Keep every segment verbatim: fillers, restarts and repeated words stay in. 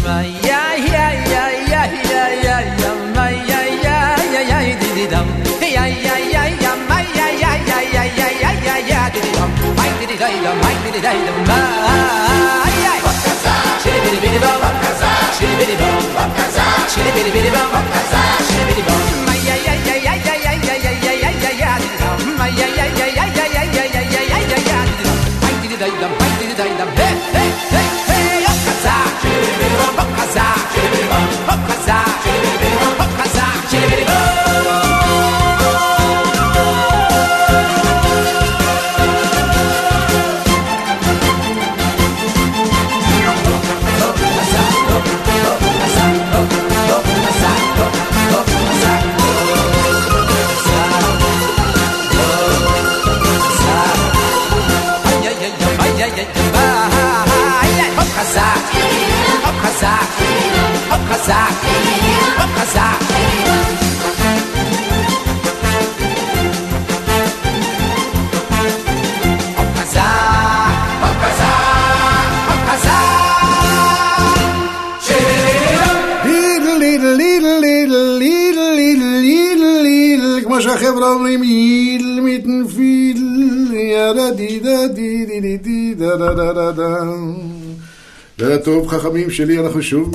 כמו שהחבר'ה אומרים, איל מתנפיל, ידה די דה די די די די דה דה דה דה דה. לילה טוב חכמים שלי, אנחנו שוב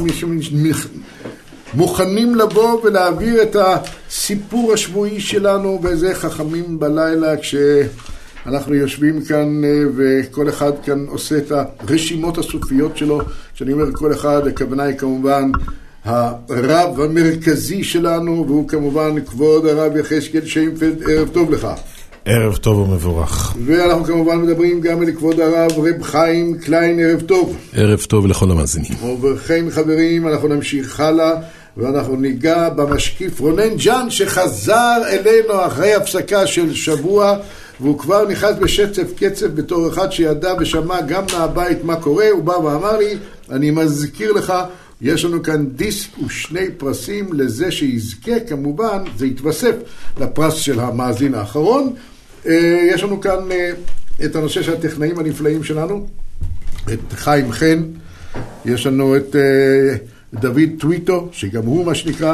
מוכנים לבוא ולהעביר את הסיפור השבועי שלנו באיזה חכמים בלילה, כשאנחנו יושבים כאן וכל אחד כאן עושה את הרשימות הסופיות שלו. כשאני אומר כל אחד, הכוונה היא כמובן הרב המרכזי שלנו, והוא כמובן כבוד הרב יחזקאל שיינפלד. ערב טוב לך. ערב טוב ומבורך. ואנחנו כמובן מדברים גם על כבוד הרב רב חיים קליין. ערב טוב. ערב טוב לכל המאזינים. ובכן חברים, אנחנו נמשיך הלאה ואנחנו ניגע במשקיף רונן ג'אן שחזר אלינו אחרי הפסקה של שבוע, והוא כבר נכנס בשצף קצף בתור אחד שידע ושמע גם מהבית מה קורה. הוא בא ואמר לי, אני מזכיר לך, יש לנו כאן דיסק ושני פרסים לזה שיזכה, כמובן זה יתווסף לפרס של המאזין האחרון. יש לנו כאן את הנושא של הטכנאים הנפלאים שלנו, את חיים חן, יש לנו את דוד טוויטו, שגם הוא מה שנקרא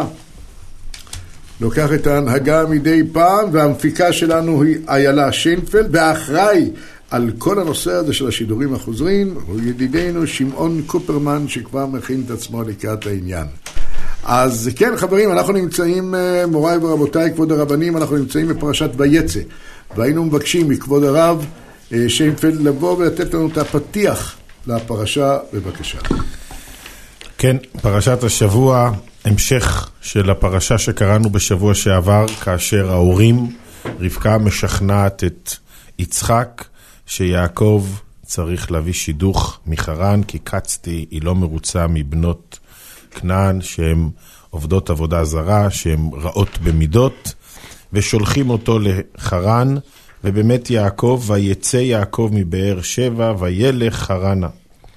לוקח את ההנהגה מדי פעם, והמפיקה שלנו היא איילה שיינפלד, והאחראי על כל הנושא הזה של השידורים החוזרים הוא ידידנו שמעון קופרמן, שכבר מכין את עצמו לקראת העניין. אז כן חברים, אנחנו נמצאים, מוריי ורבותיי, כבוד הרבנים, אנחנו נמצאים בפרשת ויצא, והיינו מבקשים מכבוד הרב שיינפלד לבוא ולתת לנו את הפתיח לפרשה, בבקשה. כן, פרשת השבוע, המשך של הפרשה שקראנו בשבוע שעבר, כאשר ההורים, רבקה משכנעת את יצחק שיעקב צריך להביא שידוך מחרן, כי קצתי היא לא מרוצה מבנות כנען שהן עובדות עבודה זרה, שהן רעות במידות, ושולחים אותו לחרן, ובאמת יעקב, ויצא יעקב מבאר שבע, וילך חרנה.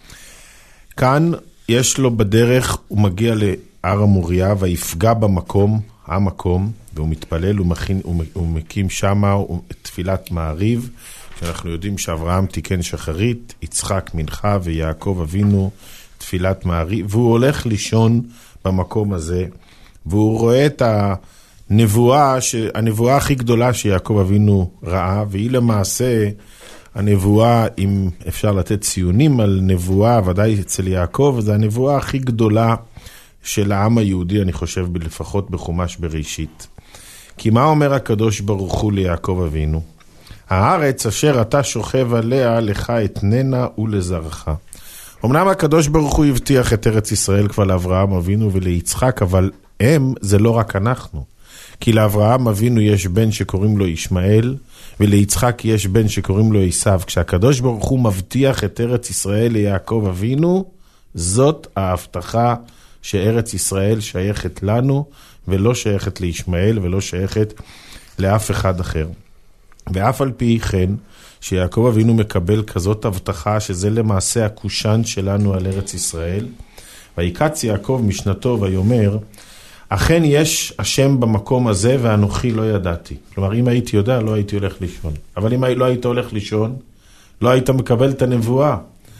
כאן יש לו בדרך, הוא מגיע להר המוריה, ויפגע במקום, המקום, והוא מתפלל, הוא, מכין, הוא, הוא מקים שמה תפילת מעריב, שאנחנו יודעים שאברהם תיקן שחרית, יצחק מנחה ויעקב אבינו תפילת מעריב, והוא הולך לישון במקום הזה, והוא רואה את הנבואה, הנבואה הכי גדולה שיעקב אבינו ראה, והיא למעשה הנבואה, אם אפשר לתת ציונים על נבואה, ודאי אצל יעקב, זה הנבואה הכי גדולה של העם היהודי, אני חושב, לפחות בחומש בראשית. כי מה אומר הקדוש ברוך הוא ליעקב אבינו? הארץ אשר אתה שוכב עליה, לך אתננה ולזרעך. אמנם הקדוש ברוך הוא הבטיח את ארץ ישראל כבר לאברהם אבינו וליצחק, אבל הם זה לא רק אנחנו. כי לאברהם אבינו יש בן שקוראים לו ישמעאל, וליצחק יש בן שקוראים לו עשיו. כשהקדוש ברוך הוא מבטיח את ארץ ישראל ליעקב אבינו, זאת ההבטחה שארץ ישראל שייכת לנו, ולא שייכת לישמעאל, ולא שייכת לאף אחד אחר. ואף על פי כן, שיעקב אבינו מקבל כזאת הבטחה, שזה למעשה הקושן שלנו על ארץ ישראל, ויקץ יעקב משנתו ויאמר, אכן יש השם במקום הזה ואנוכי לא ידעתי. כלומר, אם הייתי יודע, לא הייתי הולך לישון. אבל אם לא היית הולך לישון, לא היית מקבל את הנבואה.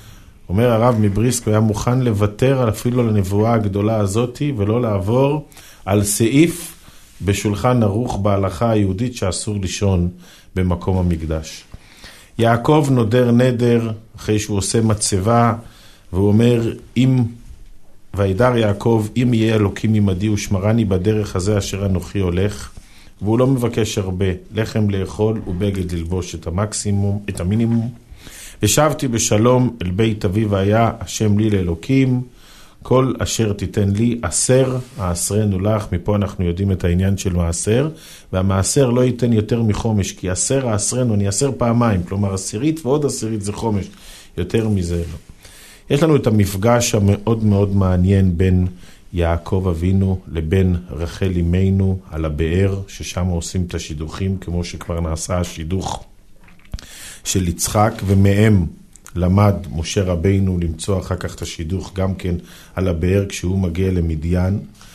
אומר הרב מבריסק, הוא היה מוכן לוותר אפילו על הנבואה הגדולה הזאת, ולא לעבור על סעיף בשולחן ערוך בהלכה היהודית שאסור לישון במקום המקדש. יעקב נודר נדר אחרי שהוא עושה מצבה, והוא אומר, אם וידר יעקב, אם יהיה אלוקים עמדי ושמרני בדרך הזה אשר אנוכי הולך, והוא לא מבקש הרבה, לחם לאכול ובגד ללבוש את המקסימום, את המינימום. ושבתי בשלום אל בית אבי והיה השם לי לאלוקים, כל אשר תיתן לי עשר, העשרנו לך. מפה אנחנו יודעים את העניין של מעשר, והמעשר לא ייתן יותר מחומש, כי עשר העשרנו, אני עשר פעמיים, כלומר עשירית ועוד עשירית זה חומש, יותר מזה לא. יש לנו את המפגש המאוד מאוד מעניין בין יעקב אבינו לבין רחל אמנו על הבאר, ששם עושים את השידוכים, כמו שכבר נעשה השידוך של יצחק, ומהם למד משה רבינו למצוא אחר כך את השידוך גם כן על הבאר כשהוא מגיע למדיין.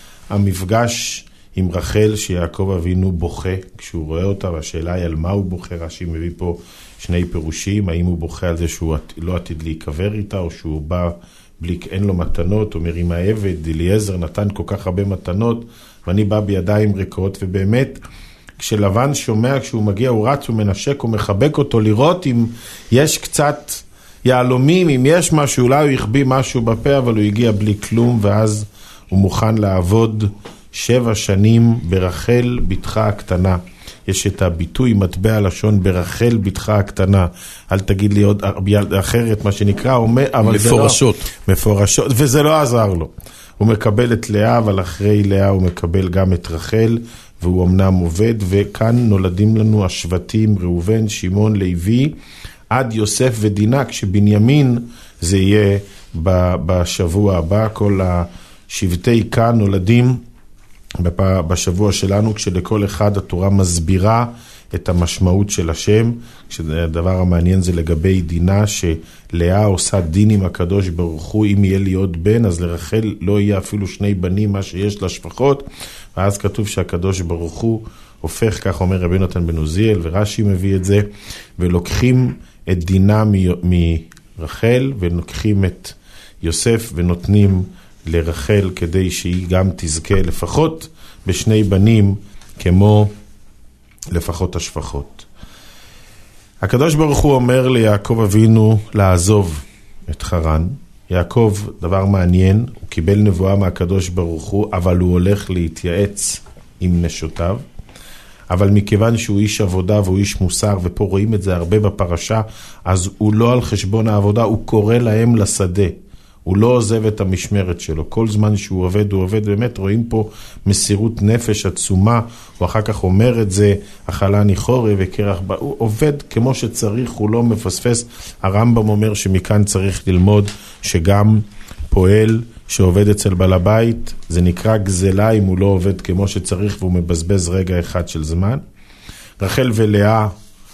המפגש עם רחל שיעקב אבינו בוכה כשהוא רואה אותה, והשאלה היא על מה הוא בוכה. רש"י מביא פה שני פירושים, האם הוא בוכה על זה שהוא לא עתיד להיקבר איתה, או שהוא בא בלי, אין לו מתנות. אומר, אם העבד אליעזר נתן כל כך הרבה מתנות ואני בא בידיים ריקות. ובאמת כשלבן שומע, כשהוא מגיע הוא רץ ומנשק ומחבק אותו לראות אם יש קצת יעלומים, אם יש משהו, אולי הוא יכבי משהו בפה, אבל הוא הגיע בלי כלום, ואז הוא מוכן לעבוד שבע שנים ברחל בתך הקטנה. יש את הביטוי מטבע לשון ברחל בתך הקטנה, אל תגיד לי עוד אחרת מה שנקרא, אומר, אבל מפורשות. זה לא, מפורשות, וזה לא עזר לו. הוא מקבל את לאה, אבל אחרי לאה הוא מקבל גם את רחל, והוא אמנם עובד, וכאן נולדים לנו השבטים ראובן, שמעון, לוי, עד יוסף ודינה, כשבנימין זה יהיה בשבוע הבא. כל השבטי כאן נולדים בשבוע שלנו, כשלכל אחד התורה מסבירה את המשמעות של השם. כשהדבר המעניין זה לגבי דינה, שלאה עושה דין עם הקדוש ברוך הוא, אם יהיה לי עוד בן, אז לרחל לא יהיה אפילו שני בנים, מה שיש לשפחות. ואז כתוב שהקדוש ברוך הוא הופך, כך אומר רבי נתן בן עוזיאל, ורש"י מביא את זה, ולוקחים את דינה מרחל, ולוקחים את יוסף ונותנים לרחל, כדי שהיא גם תזכה לפחות בשני בנים, כמו לפחות השפחות. הקדוש ברוך הוא אומר ליעקב אבינו לעזוב את חרן. יעקב, דבר מעניין, הוא קיבל נבואה מהקדוש ברוך הוא, אבל הוא הולך להתייעץ עם נשותיו. אבל מכיוון שהוא איש עבודה והוא איש מוסר, ופה רואים את זה הרבה בפרשה, אז הוא לא על חשבון העבודה, הוא קורא להם לשדה. הוא לא עוזב את המשמרת שלו. כל זמן שהוא עובד, הוא עובד. באמת רואים פה מסירות נפש עצומה. הוא אחר כך אומר את זה, אכלני חורב וקרח בה. הוא עובד כמו שצריך, הוא לא מפספס. הרמב"ם אומר שמכאן צריך ללמוד שגם פועל שעובד אצל בעל הבית, זה נקרא גזלה אם הוא לא עובד כמו שצריך והוא מבזבז רגע אחד של זמן. רחל ולאה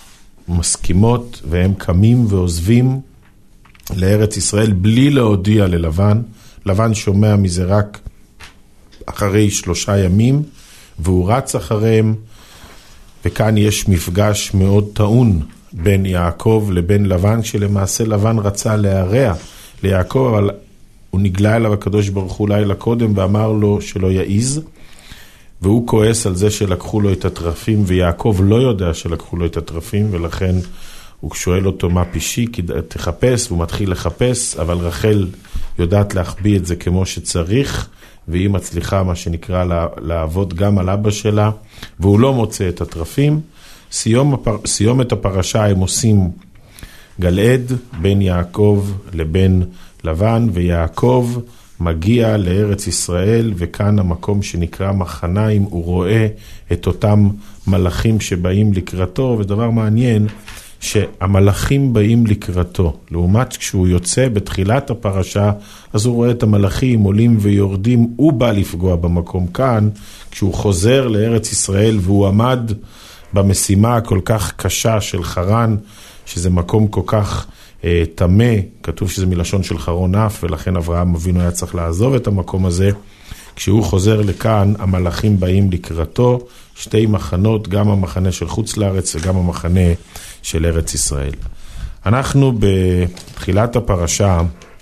מסכימות והם קמים ועוזבים לארץ ישראל בלי להודיע ללבן. לבן שומע מזה רק אחרי שלושה ימים, והוא רץ אחריהם, וכאן יש מפגש מאוד טעון בין יעקב לבין לבן, שלמעשה לבן רצה להרע ליעקב, אבל הוא נגלה אליו הקדוש ברוך הוא לילה קודם ואמר לו שלא יעיז, והוא כועס על זה שלקחו לו את הטרפים, ויעקב לא יודע שלקחו לו את הטרפים, ולכן הוא שואל אותו מה פישי, תחפש, והוא מתחיל לחפש, אבל רחל יודעת להחביא את זה כמו שצריך, והיא מצליחה מה שנקרא לעבוד גם על אבא שלה, והוא לא מוצא את הטרפים. סיום, הפר... סיום את הפרשה הם עושים גלעד בין יעקב לבין לבן, ויעקב מגיע לארץ ישראל, וכאן המקום שנקרא מחניים, הוא רואה את אותם מלאכים שבאים לקראתו, ודבר מעניין, שהמלאכים באים לקראתו, לעומת כשהוא יוצא בתחילת הפרשה, אז הוא רואה את המלאכים עולים ויורדים, הוא בא לפגוע במקום. כאן, כשהוא חוזר לארץ ישראל, והוא עמד במשימה הכל כך קשה של חרן, שזה מקום כל כך אה, תמה, כתוב שזה מלשון של חרון אף, ולכן אברהם אבינו היה צריך לעזוב את המקום הזה. כשהוא חוזר לכאן, המלאכים באים לקראתו, שתי מחנות, גם המחנה של חוץ לארץ וגם המחנה של ארץ ישראל. אנחנו בתחילת הפרשה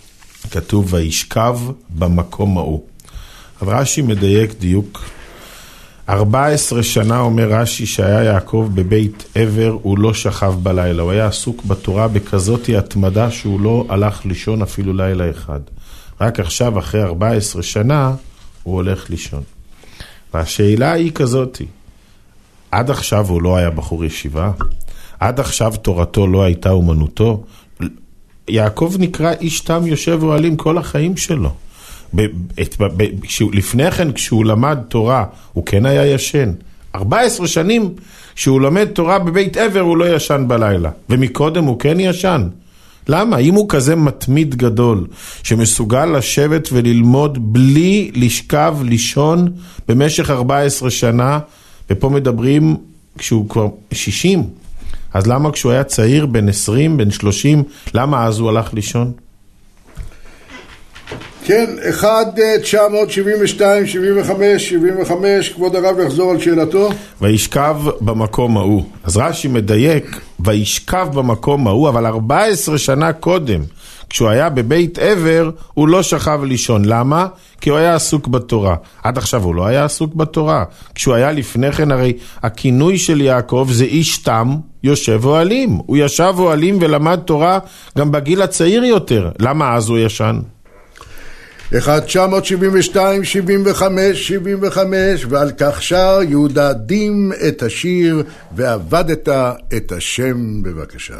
כתוב וישכב במקום ההוא. אבל רש"י מדייק דיוק. ארבע עשרה שנה אומר רש"י שהיה יעקב בבית עבר, הוא לא שכב בלילה. הוא היה עסוק בתורה בכזאת התמדה שהוא לא הלך לישון אפילו לילה אחד. רק עכשיו, אחרי ארבע עשרה שנה, הוא הולך לישון. והשאלה היא כזאת, עד עכשיו הוא לא היה בחור ישיבה? עד עכשיו תורתו לא הייתה אומנותו? יעקב נקרא איש תם יושב אוהלים כל החיים שלו. ב- את, ב- ב- כשהוא, לפני כן, כשהוא למד תורה, הוא כן היה ישן. ארבע עשרה שנים, כשהוא למד תורה בבית עבר, הוא לא ישן בלילה. ומקודם הוא כן ישן. למה? אם הוא כזה מתמיד גדול, שמסוגל לשבת וללמוד בלי לשכב, לישון, במשך ארבע עשרה שנה, ופה מדברים כשהוא כבר שישים, אז למה כשהוא היה צעיר, בן עשרים, בן שלושים, למה אז הוא הלך לישון? כן, אחד תשע מאות שבעים ושתיים, שבעים וחמש, שבעים וחמש, כבוד הרב יחזור על שאלתו. וישכב במקום ההוא. אז רש"י מדייק, וישכב במקום ההוא, אבל ארבע עשרה שנה קודם, כשהוא היה בבית עבר, הוא לא שכב לישון. למה? כי הוא היה עסוק בתורה. עד עכשיו הוא לא היה עסוק בתורה. כשהוא היה לפני כן, הרי הכינוי של יעקב זה איש תם יושב אוהלים. הוא ישב אוהלים ולמד תורה גם בגיל הצעיר יותר. למה אז הוא ישן? אחד תשע מאות שבעים ושתיים, שבעים וחמש, שבעים וחמש, ועל כך שר יהודה דים את השיר ועבדת את השם. בבקשה.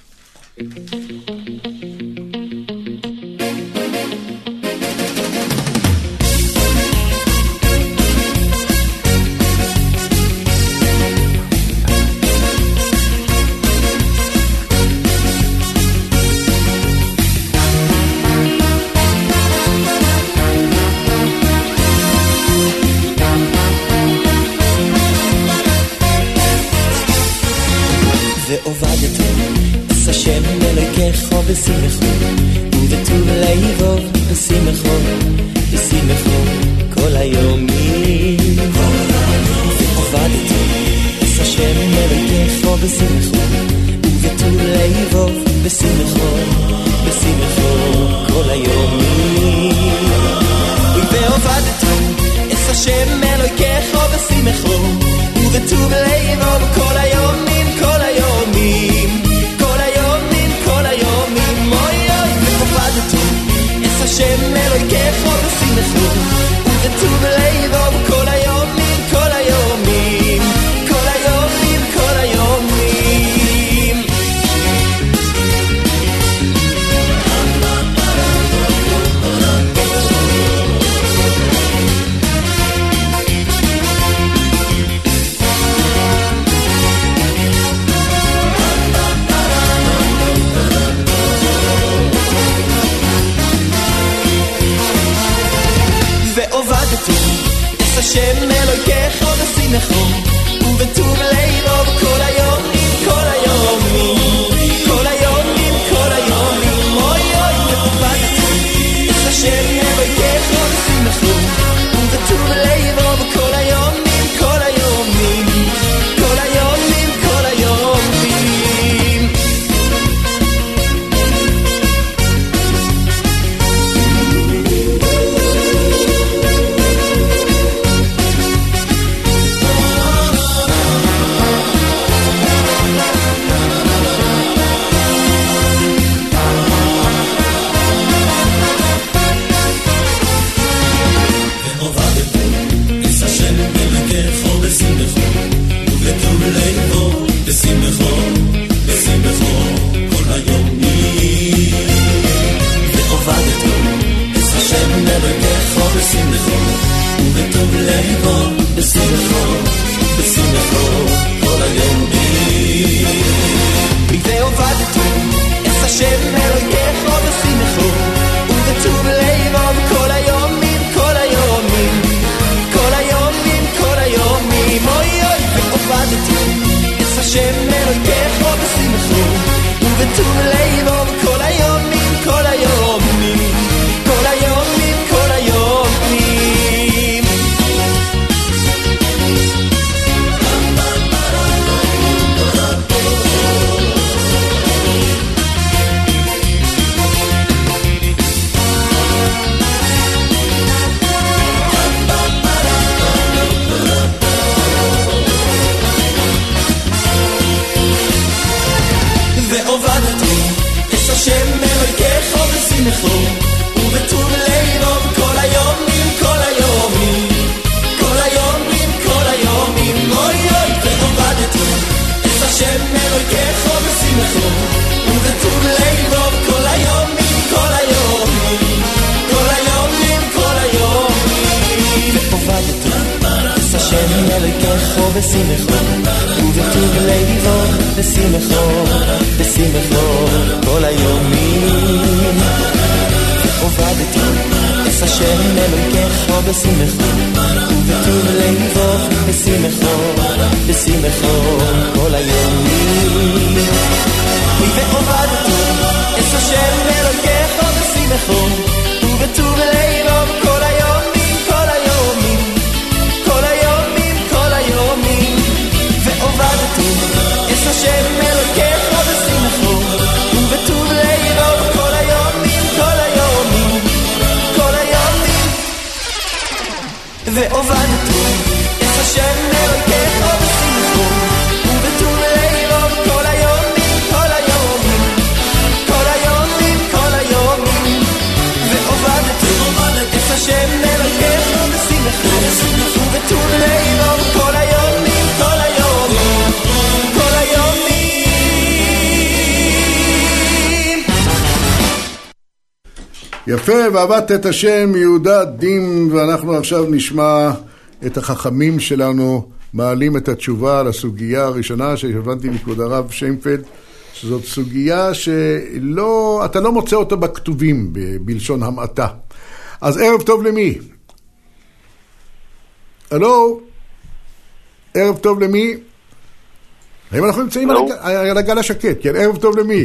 בשמחו ובטוב ליבו בשמחו בשמחו כל היומים ועבדת את השם אלוהיך בשמחו ובטוב ליבו בשמחו בשמחו כל היומים ועבדת את השם אלוהיך בשמחו ובטוב ליבו כל היומים כל היומים השם אלוהיך בשמחו ובטוב ליבו כל היומים כל היומים כל היומים כל היומים בשמחו, ובטוב ליבו בשמחו, בשמחו כל היומים. עובדתי את השם אלוהיך בשמחו, ובטוב ליבו בשמחו, בשמחו כל היומים. ועובדתי את השם אלוהיך בשמחו, ובטוב ליבו כל היומים, כל היומים, כל היומים, כל היומים. ועובדתי את השם אלוהיך בשמחו, ובטוב ליבו כל היומים, כל היומים, כל היומים. ועובדתי את השם אלוהיך בשמחו, ובטוב ליבו כל היומים, כל היומים, כל היומים, כל היומים. ועובדתי את השם אלוהיך בשמחו, ובטוב ליבו כל היומים, כל היומים, כל היומים. יפה, ועבדת את השם יהודה דים, ואנחנו עכשיו נשמע את החכמים שלנו מעלים את התשובה לסוגיה הראשונה שהבנתי מכבוד הרב שיינפלד, שזאת סוגיה שלא, אתה לא מוצא אותה בכתובים ב- בלשון המעטה. אז ערב טוב למי? הלו? ערב טוב למי? האם אנחנו נמצאים על הגל, על הגל השקט? כן, ערב טוב למי?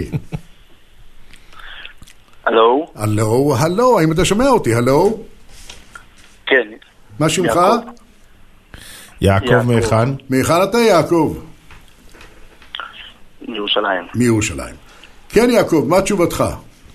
הלו? הלו, הלו, האם אתה שומע אותי? הלו? כן. מה שמך? יעקב. יעקב יעקב. מאחן? מאחד אתה יעקב? מירושלים. מירושלים. כן יעקב, מה תשובתך?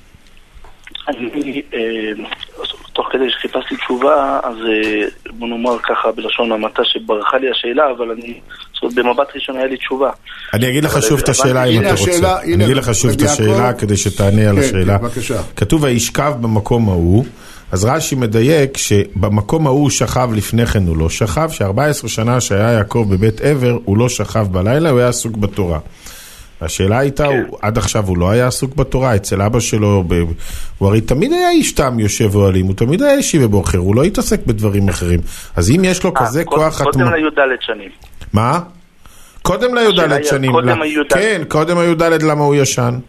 אני, אה, תוך כדי שחיפשתי תשובה, אז אה, בוא נאמר ככה בלשון המעטה שברחה לי השאלה, אבל אני, זאת אומרת, במבט ראשון היה לי תשובה. אני אגיד לך שוב את השאלה אם הנה אתה השאלה, רוצה. הנה, אני אגיד לך שוב את יעקב. השאלה כדי שתענה על כן, השאלה. כן, בבקשה. כתוב וישכב במקום ההוא, אז רש"י מדייק שבמקום ההוא שכב לפני כן הוא לא שכב, ש-ארבע עשרה שנה שהיה יעקב בבית עבר הוא לא שכב בלילה, הוא היה עסוק בתורה. השאלה הייתה, כן. הוא, עד עכשיו הוא לא היה עסוק בתורה, אצל אבא שלו, ב, הוא הרי תמיד היה איש תם יושב אוהלים, הוא תמיד היה אישי ובוחר, הוא לא התעסק בדברים אחרים. אז אם יש לו אה, כזה קוד, כוח... קודם התמ... לי"ד שנים. מה? קודם לי"ד שנים. קודם למה? הי"ד. כן, קודם הי"ד למה הוא ישן?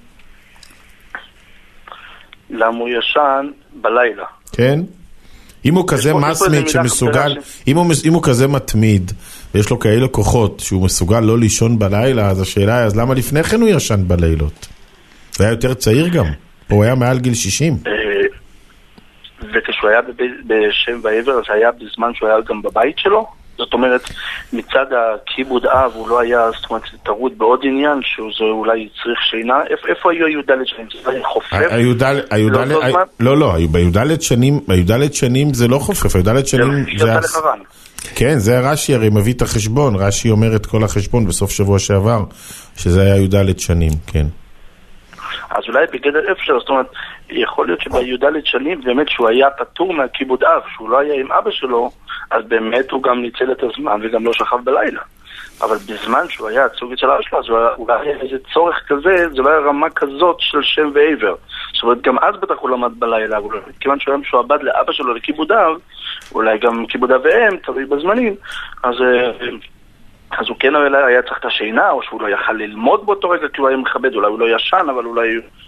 למה הוא ישן בלילה. כן? אם הוא כזה פה- יש פה מסמיד איזה מילה שמסוגל, חסרה אם הוא, אם הוא כזה מתמיד, ויש לו כאלה כוחות שהוא מסוגל לא לישון בלילה, אז השאלה היא, אז למה לפני כן הוא ישן בלילות? הוא היה יותר צעיר גם, הוא היה מעל גיל שישים. אה, וכשהוא היה בב- בשם ועבר, אז היה בזמן שהוא היה גם בבית שלו. זאת אומרת, מצד הכיבוד אב הוא לא היה, זאת אומרת, טרוד בעוד עניין, שזה אולי צריך שינה. איפה, איפה היו הי"ד שנים? זה היה חופף? הי"ד, לא, זמן? לא, לא, בי"ד שנים, בי"ד שנים זה לא חופף, הי"ד שנים זה זה... יצא לחרן. כן, זה רש"י הרי מביא את החשבון, רש"י אומר את כל החשבון בסוף שבוע שעבר, שזה היה י"ד שנים, כן. אז אולי בגדר אפשר, זאת אומרת, יכול להיות שבי"ד שנים באמת שהוא היה פטור מהכיבוד אב, שהוא לא היה עם אבא שלו, אז באמת הוא גם ניצל את הזמן וגם לא שכב בלילה. אבל בזמן שהוא היה עצוג אצל אבא שלו, אז אולי היה איזה צורך כזה, זה לא היה רמה כזאת של שם ועבר. זאת אומרת, גם אז בטח הוא למד בלילה, אבל כיוון שהוא היה משועבד לאבא שלו לכיבוד אב, אולי גם כיבוד אב ואם, תלוי בזמנים, אז... אז הוא כן היה צריך את השינה, או שהוא לא יכל ללמוד באותו רגע, כי הוא היה מכבד, אולי הוא לא ישן, אבל אולי...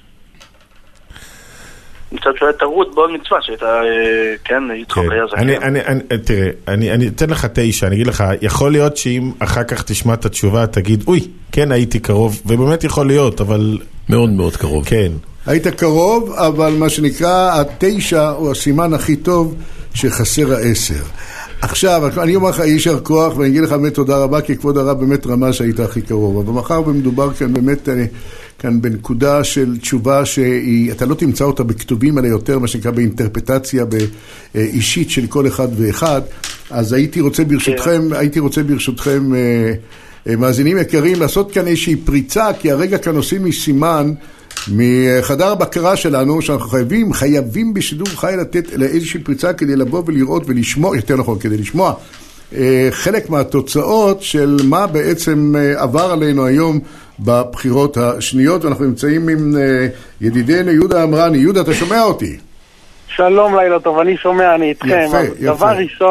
מצד שהוא היה תרות בעוד מצווה, שהייתה, כן, יצחוק היה זכר. אני, אני, אני, תראה, אני, אני אתן לך תשע, אני אגיד לך, יכול להיות שאם אחר כך תשמע את התשובה, תגיד, אוי, כן הייתי קרוב, ובאמת יכול להיות, אבל... מאוד מאוד קרוב. כן. היית קרוב, אבל מה שנקרא, התשע הוא הסימן הכי טוב שחסר העשר. עכשיו, אני אומר לך, יישר כוח, ואני אגיד לך באמת תודה רבה, כי כבוד הרב באמת רמה שהיית הכי קרוב. אבל מחר במדובר כאן באמת, כאן בנקודה של תשובה שאתה לא תמצא אותה בכתובים, אלא יותר מה שנקרא באינטרפטציה אישית של כל אחד ואחד. אז הייתי רוצה ברשותכם, הייתי רוצה ברשותכם, מאזינים יקרים, לעשות כאן איזושהי פריצה, כי הרגע כאן עושים מסימן, מחדר הבקרה שלנו, שאנחנו חייבים, חייבים בשידור חי לתת לאיזושהי פריצה כדי לבוא ולראות ולשמוע, יותר נכון, כדי לשמוע חלק מהתוצאות של מה בעצם עבר עלינו היום בבחירות השניות, ואנחנו נמצאים עם ידידנו יהודה אמרני. יהודה, אתה שומע אותי? שלום, לילה טוב, אני שומע, אני איתכם. יפה, יפה. דבר ראשון,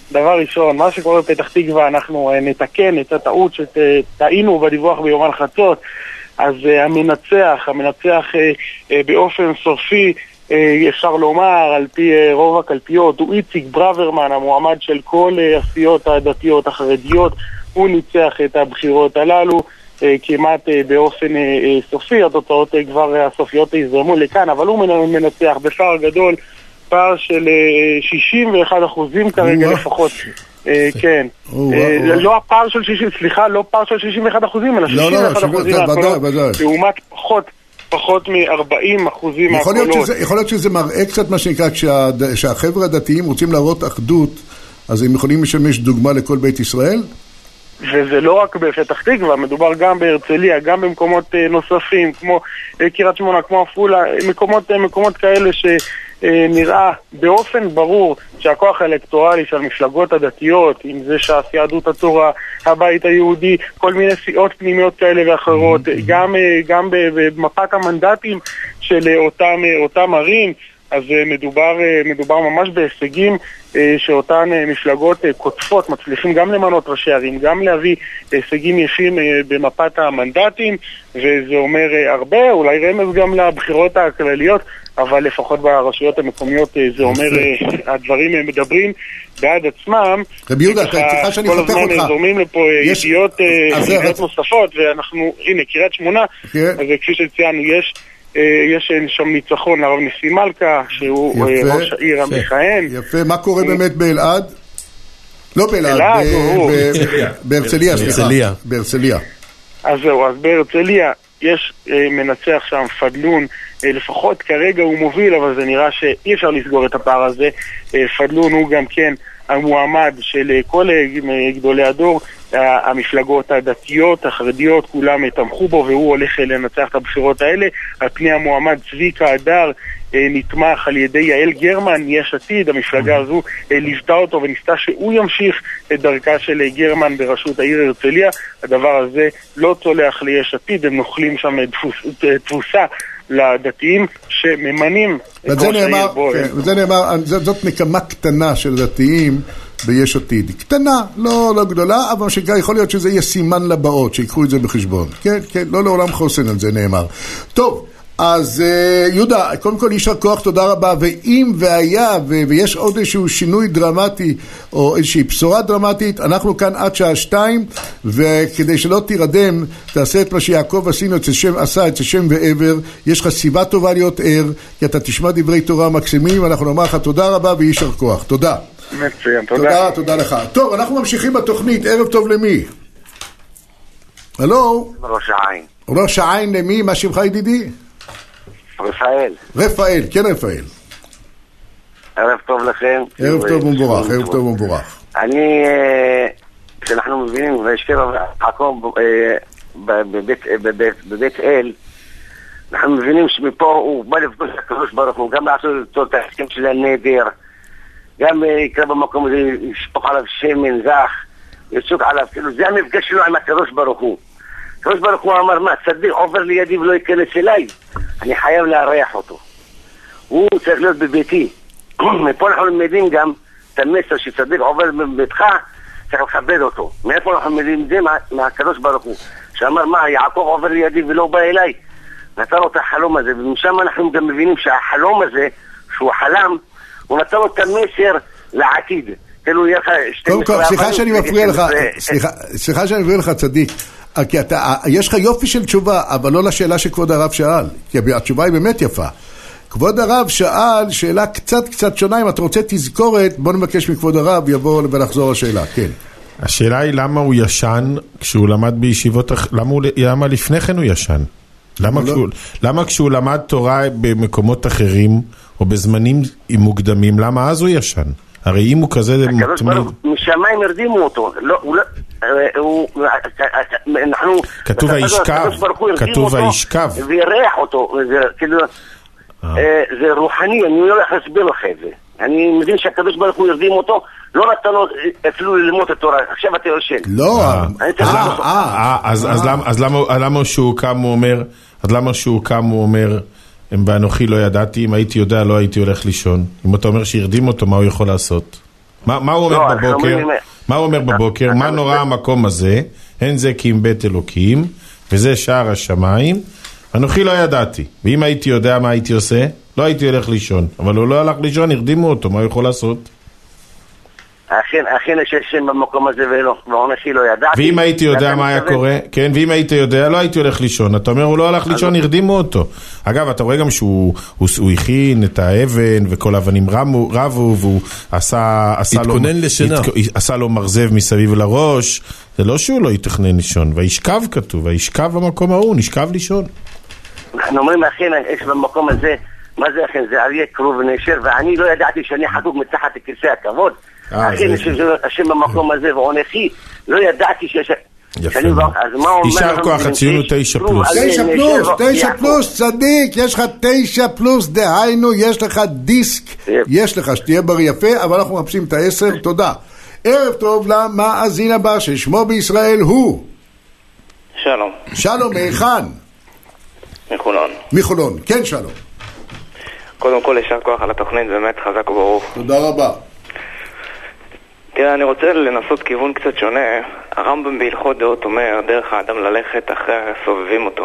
דבר ראשון, מה שקורה בפתח תקווה, אנחנו נתקן את הטעות שטעינו בדיווח ביומן חצות, אז המנצח, המנצח באופן סופי, אפשר לומר, על פי רוב הקלפיות, הוא איציק ברוורמן, המועמד של כל הסיעות הדתיות החרדיות, הוא ניצח את הבחירות הללו, כמעט באופן סופי, התוצאות כבר הסופיות יזרמו לכאן, אבל הוא מנצח בפער גדול, פער של שישים ואחד אחוזים כרגע לפחות, כן, לא הפער של שישים, סליחה, לא פער של שישים ואחד אחוזים, אלא שישים ואחד אחוזים מהקולות, לעומת פחות, פחות מ-ארבעים אחוזים מהקולות. יכול להיות שזה מראה קצת מה שנקרא, כשהחבר'ה הדתיים רוצים להראות אחדות, אז הם יכולים לשמש דוגמה לכל בית ישראל? וזה לא רק בפתח תקווה, מדובר גם בהרצליה, גם במקומות נוספים, כמו קריית שמונה, כמו עפולה, מקומות, מקומות כאלה שנראה באופן ברור שהכוח האלקטורלי של המפלגות הדתיות, אם זה ש"ס, יהדות התורה, הבית היהודי, כל מיני סיעות פנימיות כאלה ואחרות, גם, גם במפת המנדטים של אותם, אותם ערים, אז מדובר, מדובר ממש בהישגים שאותן מפלגות קוטפות, מצליחים גם למנות ראשי ערים, גם להביא הישגים יפים במפת המנדטים, וזה אומר הרבה, אולי רמז גם לבחירות הכלליות, אבל לפחות ברשויות המקומיות זה אומר, הדברים מדברים בעד עצמם. רבי יהודה, תצליחה שאני חותך אותך. כל הזמן זורמים לפה ידיעות נוספות, ואנחנו, הנה, קריית שמונה, אז כפי שציינו, יש יש שם ניצחון לרב ניסים מלכה, שהוא ראש העיר המכהן. יפה, מה קורה באמת באלעד? לא באלעד, בהרצליה, סליחה. בהרצליה. אז זהו, אז בהרצליה יש מנצח שם פדלון, לפחות כרגע הוא מוביל, אבל זה נראה שאי אפשר לסגור את הפער הזה. פדלון הוא גם כן המועמד של כל גדולי הדור, המפלגות הדתיות, החרדיות, כולם תמכו בו, והוא הולך לנצח את הבחירות האלה. על פני המועמד צביקה הדר נתמך על ידי יעל גרמן, יש עתיד, המפלגה הזו ליוותה אותו וניסתה שהוא ימשיך את דרכה של גרמן בראשות העיר הרצליה. הדבר הזה לא צולח ליש עתיד, הם נוכלים שם תבוסה לדתיים שממנים את ראש העיר בו. וזה נאמר, זאת נקמה קטנה של דתיים ביש עתיד. קטנה, לא, לא גדולה, אבל שכבר יכול להיות שזה יהיה סימן לבאות, שיקחו את זה בחשבון. כן, כן, לא לעולם חוסן על זה נאמר. טוב, אז יהודה, קודם כל יישר כוח, תודה רבה, ואם והיה ו- ויש עוד איזשהו שינוי דרמטי או איזושהי בשורה דרמטית, אנחנו כאן עד שעה שתיים, וכדי שלא תירדם, תעשה את מה שיעקב עשינו אצל שם, עשה אצל שם ועבר, יש לך סיבה טובה להיות ער, כי אתה תשמע דברי תורה מקסימים, אנחנו נאמר לך תודה רבה ויישר כוח, תודה. מצוין, תודה. תודה, תודה לך. טוב, אנחנו ממשיכים בתוכנית, ערב טוב למי? הלו? ראש העין. ראש העין למי? מה שמך ידידי? רפאל. רפאל, כן רפאל. ערב טוב לכם. ערב טוב ומבורך, ערב טוב ומבורך. אני, כשאנחנו מבינים, וישכב עקום בבית אל, אנחנו מבינים שמפה הוא בא לפגוש את הקדוש ברוך הוא, גם לעשות את ההסכם של הנדר, גם יקרא במקום הזה, ישפוך עליו שמן, זך, יצוק עליו, כאילו זה המפגש שלו עם הקדוש ברוך הוא. הקדוש ברוך הוא אמר, מה, צדיק עובר לידי ולא ייכנס אליי? אני חייב להריח אותו. הוא צריך להיות בביתי. מפה אנחנו למדים גם את המסר שצדיק עובר בביתך, צריך לכבד אותו. מאיפה אנחנו למדים את זה? מה, מהקדוש ברוך הוא. שאמר, מה, יעקב עובר לידי ולא בא אליי? נתן לו את החלום הזה, ומשם אנחנו גם מבינים שהחלום הזה, שהוא חלם, הוא נתן לו את המסר לעתיד. כאילו יהיה לך שתי מסורי... סליחה שאני מפריע לך, סליחה שאני מפריע לך צדיק, כי אתה, יש לך יופי של תשובה, אבל לא לשאלה שכבוד הרב שאל, כי התשובה היא באמת יפה. כבוד הרב שאל שאלה קצת קצת שונה, אם אתה רוצה תזכורת, בוא נבקש מכבוד הרב, יבוא ולחזור לשאלה, כן. השאלה היא למה הוא ישן כשהוא למד בישיבות, למה, הוא, למה לפני כן הוא ישן? למה, לא? כשהוא, למה כשהוא למד תורה במקומות אחרים, או בזמנים מוקדמים, למה אז הוא ישן? הרי אם הוא כזה... משמיים הרדימו אותו, כתוב הישכב, כתוב הישכב. וירח אותו, זה רוחני, אני לא הולך להסביר לך את זה. אני מבין שהקדוש ברוך הוא הרדים אותו, לא נתן לו אפילו ללמוד את התורה, עכשיו אתה יושן. לא, אז למה שהוא קם הוא אומר, אז למה שהוא קם הוא אומר, ואנוכי לא ידעתי, אם הייתי יודע לא הייתי הולך לישון. אם אתה אומר שירדים אותו, מה הוא יכול לעשות? מה, מה הוא אומר לא, בבוקר? אומרים... מה הוא אומר בבוקר? מה נורא המקום הזה? אין זה כי אם בית אלוקים, וזה שער השמיים. אנוכי לא ידעתי, ואם הייתי יודע מה הייתי עושה, לא הייתי הולך לישון. אבל הוא לא הלך לישון, הרדימו אותו, מה הוא יכול לעשות? אכן, אכן יש שם במקום הזה ולא, ואנוכי לא ידעתי. ואם הייתי יודע מה היה קורה, כן, ואם הייתי יודע, לא הייתי הולך לישון. אתה אומר, הוא לא הלך לישון, הרדימו אותו. אגב, אתה רואה גם שהוא הוא, הוא הכין את האבן, וכל האבנים רבו, והוא עשה, עשה, לו, הת, עשה לו מרזב מסביב לראש. זה לא שהוא לא יתכנן לישון, וישכב כתוב, וישכב במקום ההוא, נשכב לישון. אנחנו אומרים, אכן, יש במקום הזה, מה זה אכן? זה אריה קרוב ונשר, ואני לא ידעתי שאני חגוג מתחת לכיסא הכבוד. אכן, שזה השם במקום הזה, ואנוכי, לא ידעתי שיש... יפה. יישר כוח, הציונו תשע פלוס. תשע פלוס, תשע פלוס, צדיק, יש לך תשע פלוס, דהיינו, יש לך דיסק, יש לך, שתהיה בריא יפה, אבל אנחנו מחפשים את העשר, תודה. ערב טוב למאזין הבא, ששמו בישראל הוא... שלום. שלום, מהיכן? מחולון. מחולון, כן שלום. קודם כל, יישר כוח על התוכנית, באמת חזק וברוך. תודה רבה. תראה, אני רוצה לנסות כיוון קצת שונה. הרמב"ם בהלכות דעות אומר, דרך האדם ללכת אחרי הסובבים אותו.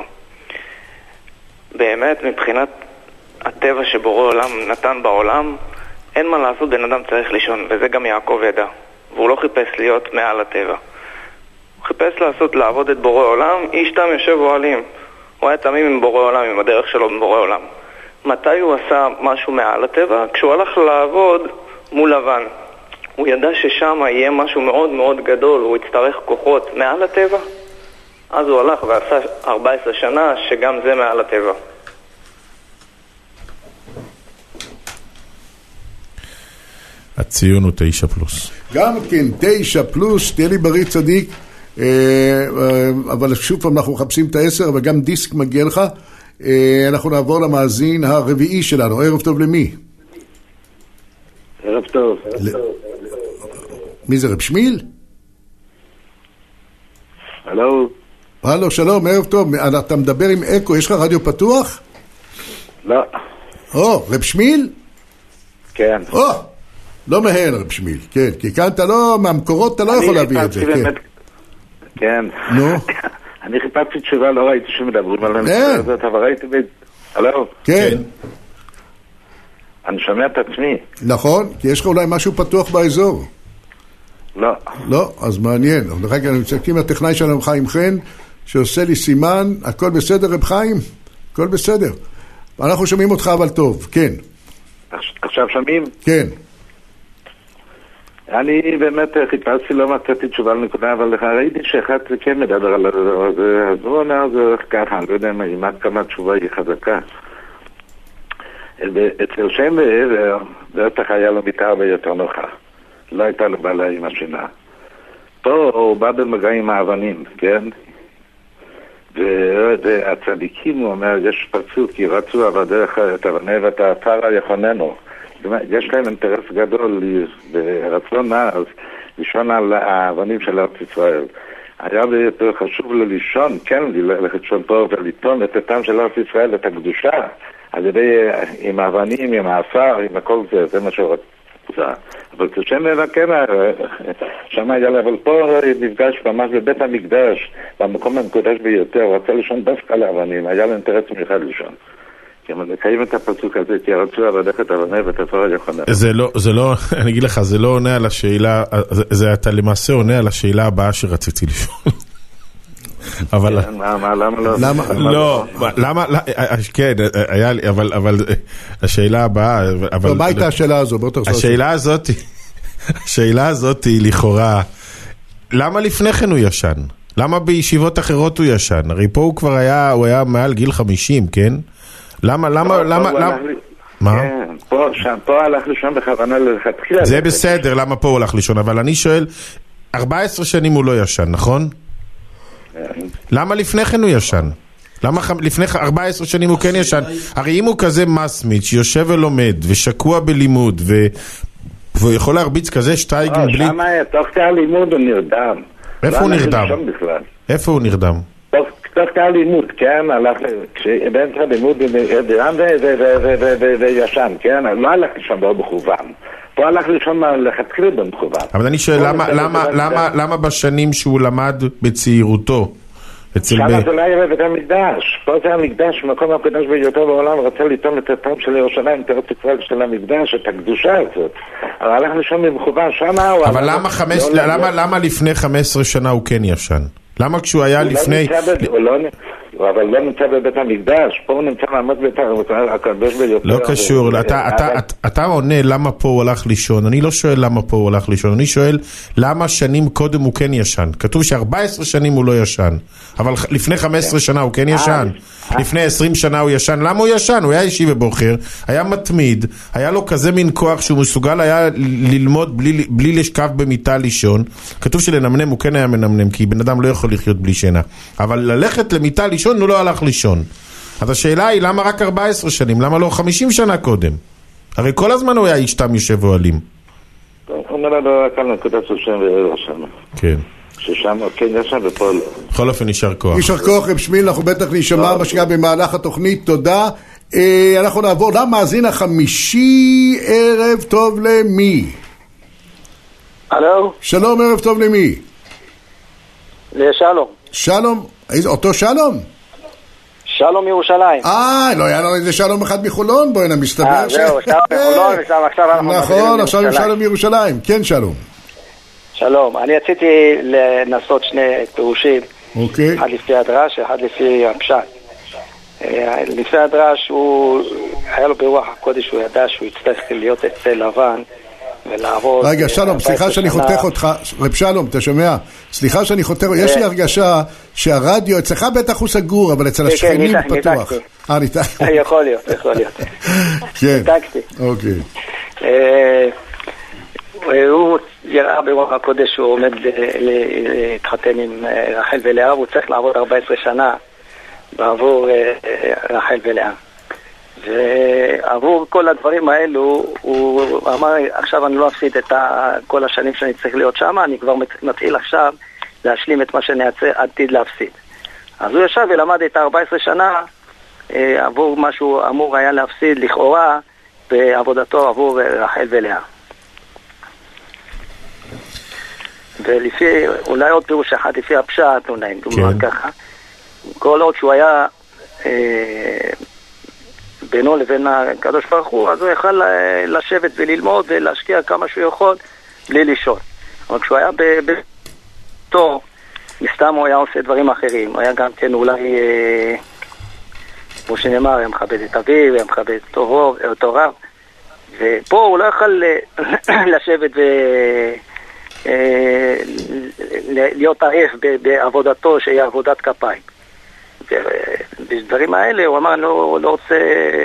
באמת, מבחינת הטבע שבורא עולם נתן בעולם, אין מה לעשות, בן אדם צריך לישון, וזה גם יעקב ידע. והוא לא חיפש להיות מעל הטבע. הוא חיפש לעשות, לעבוד את בורא עולם, איש תם יושב אוהלים. הוא היה תמים עם בורא עולם, עם הדרך שלו עם בורא עולם. מתי הוא עשה משהו מעל הטבע? כשהוא הלך לעבוד מול לבן. הוא ידע ששם יהיה משהו מאוד מאוד גדול, הוא יצטרך כוחות מעל הטבע. אז הוא הלך ועשה ארבע עשרה שנה שגם זה מעל הטבע. הציון הוא תשע פלוס. גם כן, תשע פלוס, תהיה לי בריא צדיק, אבל שוב פעם אנחנו מחפשים את העשר, אבל גם דיסק מגיע לך. אנחנו נעבור למאזין הרביעי שלנו. ערב טוב למי? ערב טוב. מי זה, רב שמיל? הלו. הלו, שלום, ערב טוב. אתה מדבר עם אקו, יש לך רדיו פתוח? לא. או, רב שמיל? כן. או, לא מהר רב שמיל, כן. כי כאן אתה לא, מהמקורות אתה לא יכול להביא את זה, כן. כן. נו. אני חיפשתי תשובה, לא ראיתי שמדברים על הנושא הזאת, אבל ראיתי ב... הלו? כן. אני שומע את עצמי. נכון, כי יש לך אולי משהו פתוח באזור. לא. לא, אז מעניין. רגע, אני מצטקים לטכנאי שלנו חיים חן, שעושה לי סימן, הכל בסדר רב חיים? הכל בסדר. אנחנו שומעים אותך אבל טוב, כן. עכשיו שומעים? כן. אני באמת חיפשתי, לא מצאתי תשובה לנקודה, אבל ראיתי שאחד כן מדבר על הדבר הזה, אז הוא אומר זה ככה, אני לא יודע אם עד כמה התשובה היא חזקה. אצל שם ועבר, בטח היה לו מיטה הרבה יותר נוחה. לא הייתה לו בעלה עם השינה. פה הוא בא במגע עם האבנים, כן? והצדיקים, הוא אומר, יש פסוק, כי רצו עבדיך את אבני ואת העפר יחוננו. יש להם אינטרס גדול ברצון אז לישון על האבנים של ארץ ישראל. היה יותר חשוב לו לישון, כן, ללכת לישון פה ולטעון את הטעם של ארץ ישראל, את הקדושה, על ידי עם האבנים, עם העפר, עם הכל זה, זה מה שהוא רצה. אבל כשם כן, שם היה לה, אבל פה נפגש ממש בבית המקדש, במקום המקודש ביותר, הוא רצה לישון דווקא לאבנים, היה לו אינטרס מיוחד לישון. כי הם מקיים את הפסוק הזה, כי רצו עבדיך את אבני ואת עפר יחוננו. זה לא, זה לא, אני אגיד לך, זה לא עונה על השאלה, זה אתה למעשה עונה על השאלה הבאה שרציתי לשאול. אבל... למה, למה לא? לא, למה, כן, היה לי, אבל השאלה הבאה... מה הייתה השאלה הזו? השאלה הזאת, השאלה הזאת היא לכאורה, למה לפני כן הוא ישן? למה בישיבות אחרות הוא ישן? הרי פה הוא כבר היה, הוא היה מעל גיל חמישים, כן? למה, למה, למה, למה? מה? פה, שם, פה הלך לישון בכוונה לכתחילה. זה בסדר, למה פה הוא הלך לישון? אבל אני שואל, ארבע עשרה שנים הוא לא ישן, נכון? למה לפני כן הוא ישן? למה לפני ארבע עשרה שנים הוא כן ישן? הרי אם הוא כזה מסמיד, שיושב ולומד, ושקוע בלימוד, והוא יכול להרביץ כזה שטייגן בלי... שם תוך כדי הלימוד הוא נרדם. איפה הוא נרדם? איפה הוא נרדם? תוך כדי הלימוד, כן, הלך, באמצע הלימוד נרדם וישן, כן, לא הלך לשם באו בכוון. פה הלך לישון לכתחילה במכוון. אבל אני שואל, למה, למה, למה, למה בשנים שהוא למד בצעירותו, אצל שם ב... זה לא היה בית המקדש. פה זה המקדש, מקום הקדוש ביותר בעולם, רצה לטעום את הטעם של ירושלים, את ארץ ישראל של המקדש, את הקדושה הזאת. אבל הלך לישון במכוון, שם הוא... אבל למה חמש... למה, למה לפני חמש עשרה שנה הוא כן ישן? למה כשהוא היה לפני... הוא לא... אבל לא נמצא בבית המקדש, פה הוא נמצא מעמד בית הקדוש ביותר. לא קשור, אתה, אתה, אתה, אתה עונה למה פה הוא הלך לישון, אני לא שואל למה פה הוא הלך לישון, אני שואל למה שנים קודם הוא כן ישן. כתוב ש-ארבע עשרה שנים הוא לא ישן, אבל לפני חמש עשרה שנה הוא כן ישן, לפני עשרים שנה הוא ישן. למה הוא ישן? הוא היה אישי ובוחר, היה מתמיד, היה לו כזה מין כוח שהוא מסוגל היה ללמוד בלי, בלי לשכב במיטה לישון. כתוב שלנמנם הוא כן היה מנמנם, כי בן אדם לא יכול לחיות בלי שינה, אבל ללכת למיטה לישון הוא לא הלך לישון. אז השאלה היא למה רק ארבע עשרה שנים, למה לא חמישים שנה קודם? הרי כל הזמן הוא היה איש תם יושב אוהלים. אומר לנו רק על נקודת שם ושם. כן. ששם כן ישן ופה לא. בכל אופן נשאר כוח. נשאר כוח, רב שמיל, אנחנו בטח נשמע משגע במהלך התוכנית, תודה. אנחנו נעבור למאזין החמישי, ערב טוב למי? הלו? שלום, ערב טוב למי? לשלום. שלום, אותו שלום? שלום ירושלים. אה, לא היה לנו איזה שלום אחד מחולון, בואי נמסתבר. אה, זהו, שלום מחולון, ועכשיו אנחנו... נכון, עכשיו עם שלום ירושלים. כן, שלום. שלום, אני רציתי לנסות שני פירושים. אוקיי. אחד לפי הדרש, אחד לפי הפשט. לפי הדרש, הוא... היה לו ברוח הקודש, הוא ידע שהוא יצטרך להיות אצל לבן. ולעבוד... רגע, שלום, סליחה שאני חותך אותך, רב שלום, אתה שומע? סליחה שאני חותך, יש לי הרגשה שהרדיו, אצלך בטח הוא סגור, אבל אצל השכנים הוא פתוח. אה, ניתקתי. יכול להיות, יכול להיות. כן. ניתקתי. אוקיי. הוא יראה ברוח הקודש שהוא עומד להתחתן עם רחל ולאה, והוא צריך לעבוד ארבע עשרה שנה בעבור רחל ולאה. ועבור כל הדברים האלו הוא אמר, עכשיו אני לא אפסיד את כל השנים שאני צריך להיות שם, אני כבר מתחיל עכשיו להשלים את מה שאני עתיד להפסיד. אז הוא ישב ולמד את ארבע עשרה שנה עבור מה שהוא אמור היה להפסיד לכאורה בעבודתו עבור רחל ולאה. ולפי, אולי עוד פירוש אחד לפי הפשט, אולי דומה ככה, כל עוד שהוא היה בינו לבין הקדוש ברוך הוא, אז הוא יכל לשבת וללמוד ולהשקיע כמה שהוא יכול בלי לישון. אבל כשהוא היה בתור, מסתם הוא היה עושה דברים אחרים. הוא היה גם כן אולי, כמו שנאמר, היה מכבד את אביו, היה מכבד את הוריו. ופה הוא לא יכל לשבת ולהיות ערף בעבודתו שהיא עבודת כפיים. בדברים האלה הוא אמר, אני לא, לא רוצה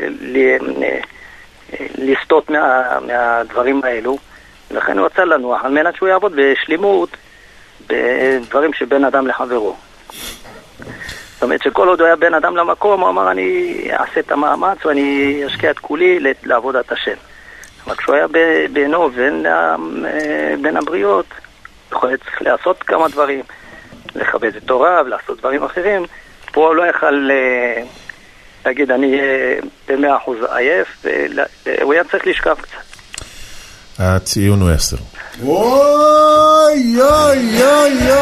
לסטות מה, מהדברים האלו, ולכן הוא רצה לנוח על מנת שהוא יעבוד בשלימות בדברים שבין אדם לחברו. זאת אומרת שכל עוד הוא היה בין אדם למקום, הוא אמר, אני אעשה את המאמץ ואני אשקיע את כולי לעבודת השם. אבל כשהוא היה בינו ובין בין הבריות, יכול להיות צריך לעשות כמה דברים, לכבד את תורה ולעשות דברים אחרים. פה הוא לא יכל להגיד, אני במאה אחוז עייף, הוא היה צריך לשכב קצת. הציון הוא עשר. אוי, אוי, אוי,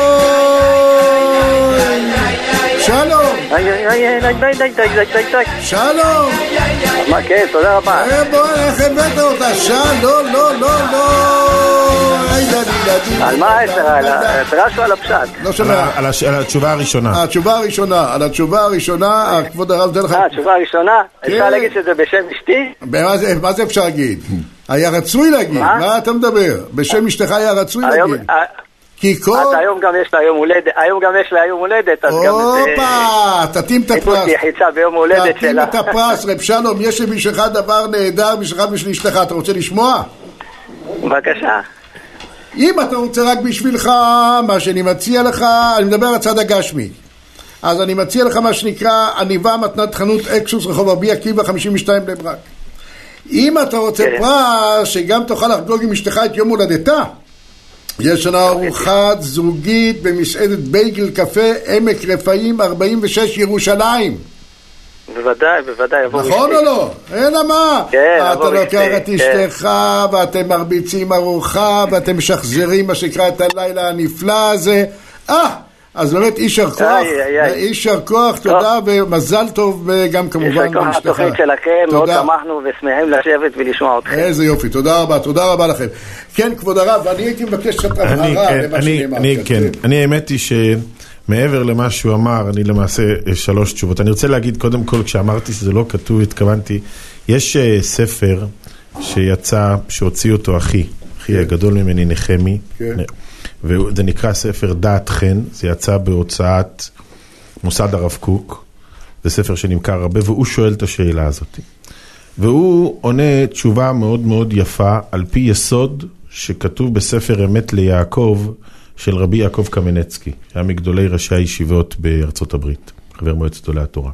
אוי. שלום. שלום. מה, כן, תודה רבה. בוא, איך הבאת אותה? שלום, לא, לא, לא. על מה העשר? על הדרש או על הפשט? לא שומע. על התשובה הראשונה. התשובה הראשונה. על התשובה הראשונה, כבוד הרב, זה לך... אה, התשובה הראשונה? אפשר להגיד שזה בשם אשתי? מה זה אפשר להגיד? היה רצוי להגיד. מה אתה מדבר? בשם אשתך היה רצוי להגיד. כי כל... אז היום גם יש לה יום הולדת, היום גם יש לה יום הולדת, אז גם... אופה, תתאים את הפרס. היא חיצה ביום הולדת שלה. תתאים את הפרס, רב שלום, יש בשבילך דבר נהדר, בשבילך בשביל אשתך, אתה רוצה לשמוע? בבקשה. אם אתה רוצה רק בשבילך, מה שאני מציע לך, אני מדבר על הצד הגשמי. אז אני מציע לך מה שנקרא, עניבה מתנת חנות אקסוס רחוב רבי עקיבא חמישים ושתיים בני ברק. אם אתה רוצה פרס, שגם תוכל לחגוג עם אשתך את יום הולדתה, יש לנו ארוחת זוגית במסעדת בייגל קפה עמק רפאים ארבעים ושש ירושלים. בוודאי, בוודאי. נכון או לא? אלא מה? כן, אתה לוקח את אשתך, ואתם מרביצים ארוחה, ואתם משחזרים מה שקרא את הלילה הנפלא הזה. אה! אז באמת אישר כוח, אישר כוח, תודה ומזל טוב גם כמובן אישר כוח התוכנית שלכם, מאוד שמחנו ושמחים לשבת ולשמוע אתכם. איזה יופי, תודה רבה, תודה רבה לכם. כן, כבוד הרב, אני הייתי מבקש קצת הבהרה למה שנאמר. כן, אני האמת היא שמעבר למה שהוא אמר, אני למעשה שלוש תשובות. אני רוצה להגיד קודם כל, כשאמרתי שזה לא כתוב, התכוונתי, יש ספר שיצא, שהוציא אותו אחי, אחי הגדול ממני נחמי, כן. וזה נקרא ספר דעת חן, זה יצא בהוצאת מוסד הרב קוק, זה ספר שנמכר הרבה, והוא שואל את השאלה הזאת. והוא עונה תשובה מאוד מאוד יפה, על פי יסוד שכתוב בספר אמת ליעקב, של רבי יעקב קמנצקי, שהיה מגדולי ראשי הישיבות בארצות הברית, חבר מועצת גדולי התורה.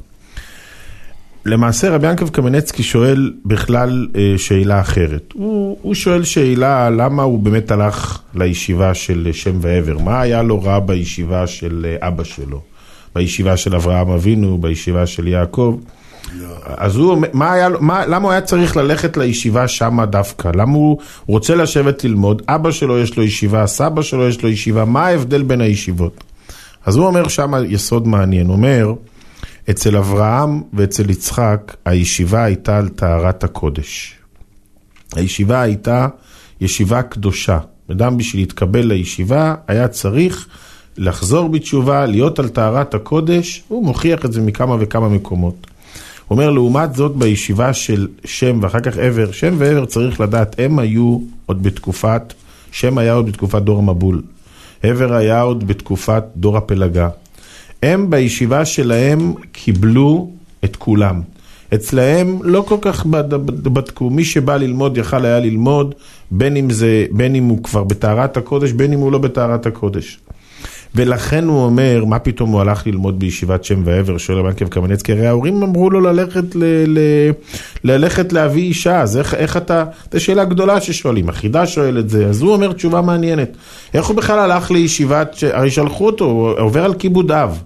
למעשה רבי יעקב קמנצקי שואל בכלל אה, שאלה אחרת. הוא, הוא שואל שאלה למה הוא באמת הלך לישיבה של שם ועבר. מה היה לו רע בישיבה של אה, אבא שלו? בישיבה של אברהם אבינו, בישיבה של יעקב? לא. אז הוא, מה היה, מה, למה הוא היה צריך ללכת לישיבה שמה דווקא? למה הוא רוצה לשבת ללמוד? אבא שלו יש לו ישיבה, סבא שלו יש לו ישיבה. מה ההבדל בין הישיבות? אז הוא אומר שמה יסוד מעניין. הוא אומר, אצל אברהם ואצל יצחק, הישיבה הייתה על טהרת הקודש. הישיבה הייתה ישיבה קדושה. אדם בשביל להתקבל לישיבה, היה צריך לחזור בתשובה, להיות על טהרת הקודש, הוא מוכיח את זה מכמה וכמה מקומות. הוא אומר, לעומת זאת בישיבה של שם ואחר כך עבר, שם ועבר צריך לדעת, הם היו עוד בתקופת, שם היה עוד בתקופת דור המבול, עבר היה עוד בתקופת דור הפלגה. הם בישיבה שלהם קיבלו את כולם. אצלהם לא כל כך בדקו, מי שבא ללמוד יכל היה ללמוד, בין אם, זה, בין אם הוא כבר בתארת הקודש, בין אם הוא לא בתארת הקודש. ולכן הוא אומר, מה פתאום הוא הלך ללמוד בישיבת שם ועבר, שואל רבי יעקב קמנצקי, הרי ההורים אמרו לו ללכת, ל, ל, ללכת להביא אישה, אז איך, איך אתה, זו שאלה גדולה ששואלים, החידה שואל את זה, אז הוא אומר תשובה מעניינת, איך הוא בכלל הלך לישיבת, הרי שלחו אותו, הוא עובר על כיבוד אב.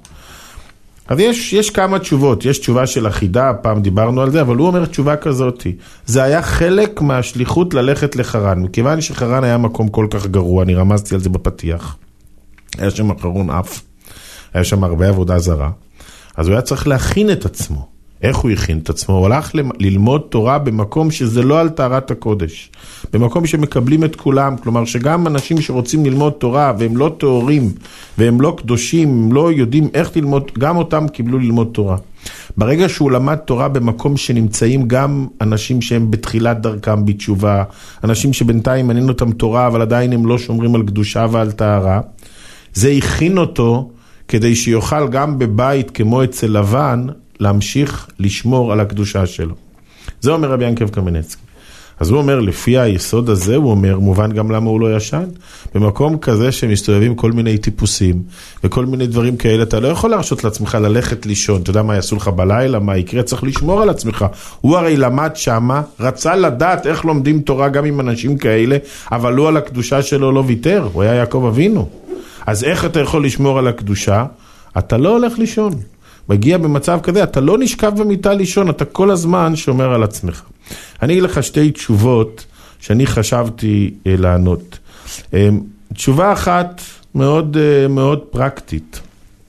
אז יש, יש כמה תשובות, יש תשובה של החידה, פעם דיברנו על זה, אבל הוא אומר תשובה כזאת, זה היה חלק מהשליחות ללכת לחרן, מכיוון שחרן היה מקום כל כך גרוע, אני רמזתי על זה בפתיח, היה שם אחרון אף, היה שם הרבה עבודה זרה, אז הוא היה צריך להכין את עצמו. איך הוא הכין את עצמו? הוא הלך ללמוד תורה במקום שזה לא על טהרת הקודש, במקום שמקבלים את כולם, כלומר שגם אנשים שרוצים ללמוד תורה והם לא תאורים והם לא קדושים, הם לא יודעים איך ללמוד, גם אותם קיבלו ללמוד תורה. ברגע שהוא למד תורה במקום שנמצאים גם אנשים שהם בתחילת דרכם בתשובה, אנשים שבינתיים מעניין אותם תורה אבל עדיין הם לא שומרים על קדושה ועל טהרה, זה הכין אותו כדי שיוכל גם בבית כמו אצל לבן להמשיך לשמור על הקדושה שלו. זה אומר רבי יעקב קמנצקי. אז הוא אומר, לפי היסוד הזה, הוא אומר, מובן גם למה הוא לא ישן. במקום כזה שמסתובבים כל מיני טיפוסים, וכל מיני דברים כאלה, אתה לא יכול להרשות לעצמך ללכת לישון. אתה יודע מה יעשו לך בלילה, מה יקרה, צריך לשמור על עצמך. הוא הרי למד שמה, רצה לדעת איך לומדים תורה גם עם אנשים כאלה, אבל הוא על הקדושה שלו לא ויתר, הוא היה יעקב אבינו. אז איך אתה יכול לשמור על הקדושה? אתה לא הולך לישון. מגיע במצב כזה, אתה לא נשכב במיטה לישון, אתה כל הזמן שומר על עצמך. אני אגיד לך שתי תשובות שאני חשבתי לענות. תשובה אחת מאוד, מאוד פרקטית.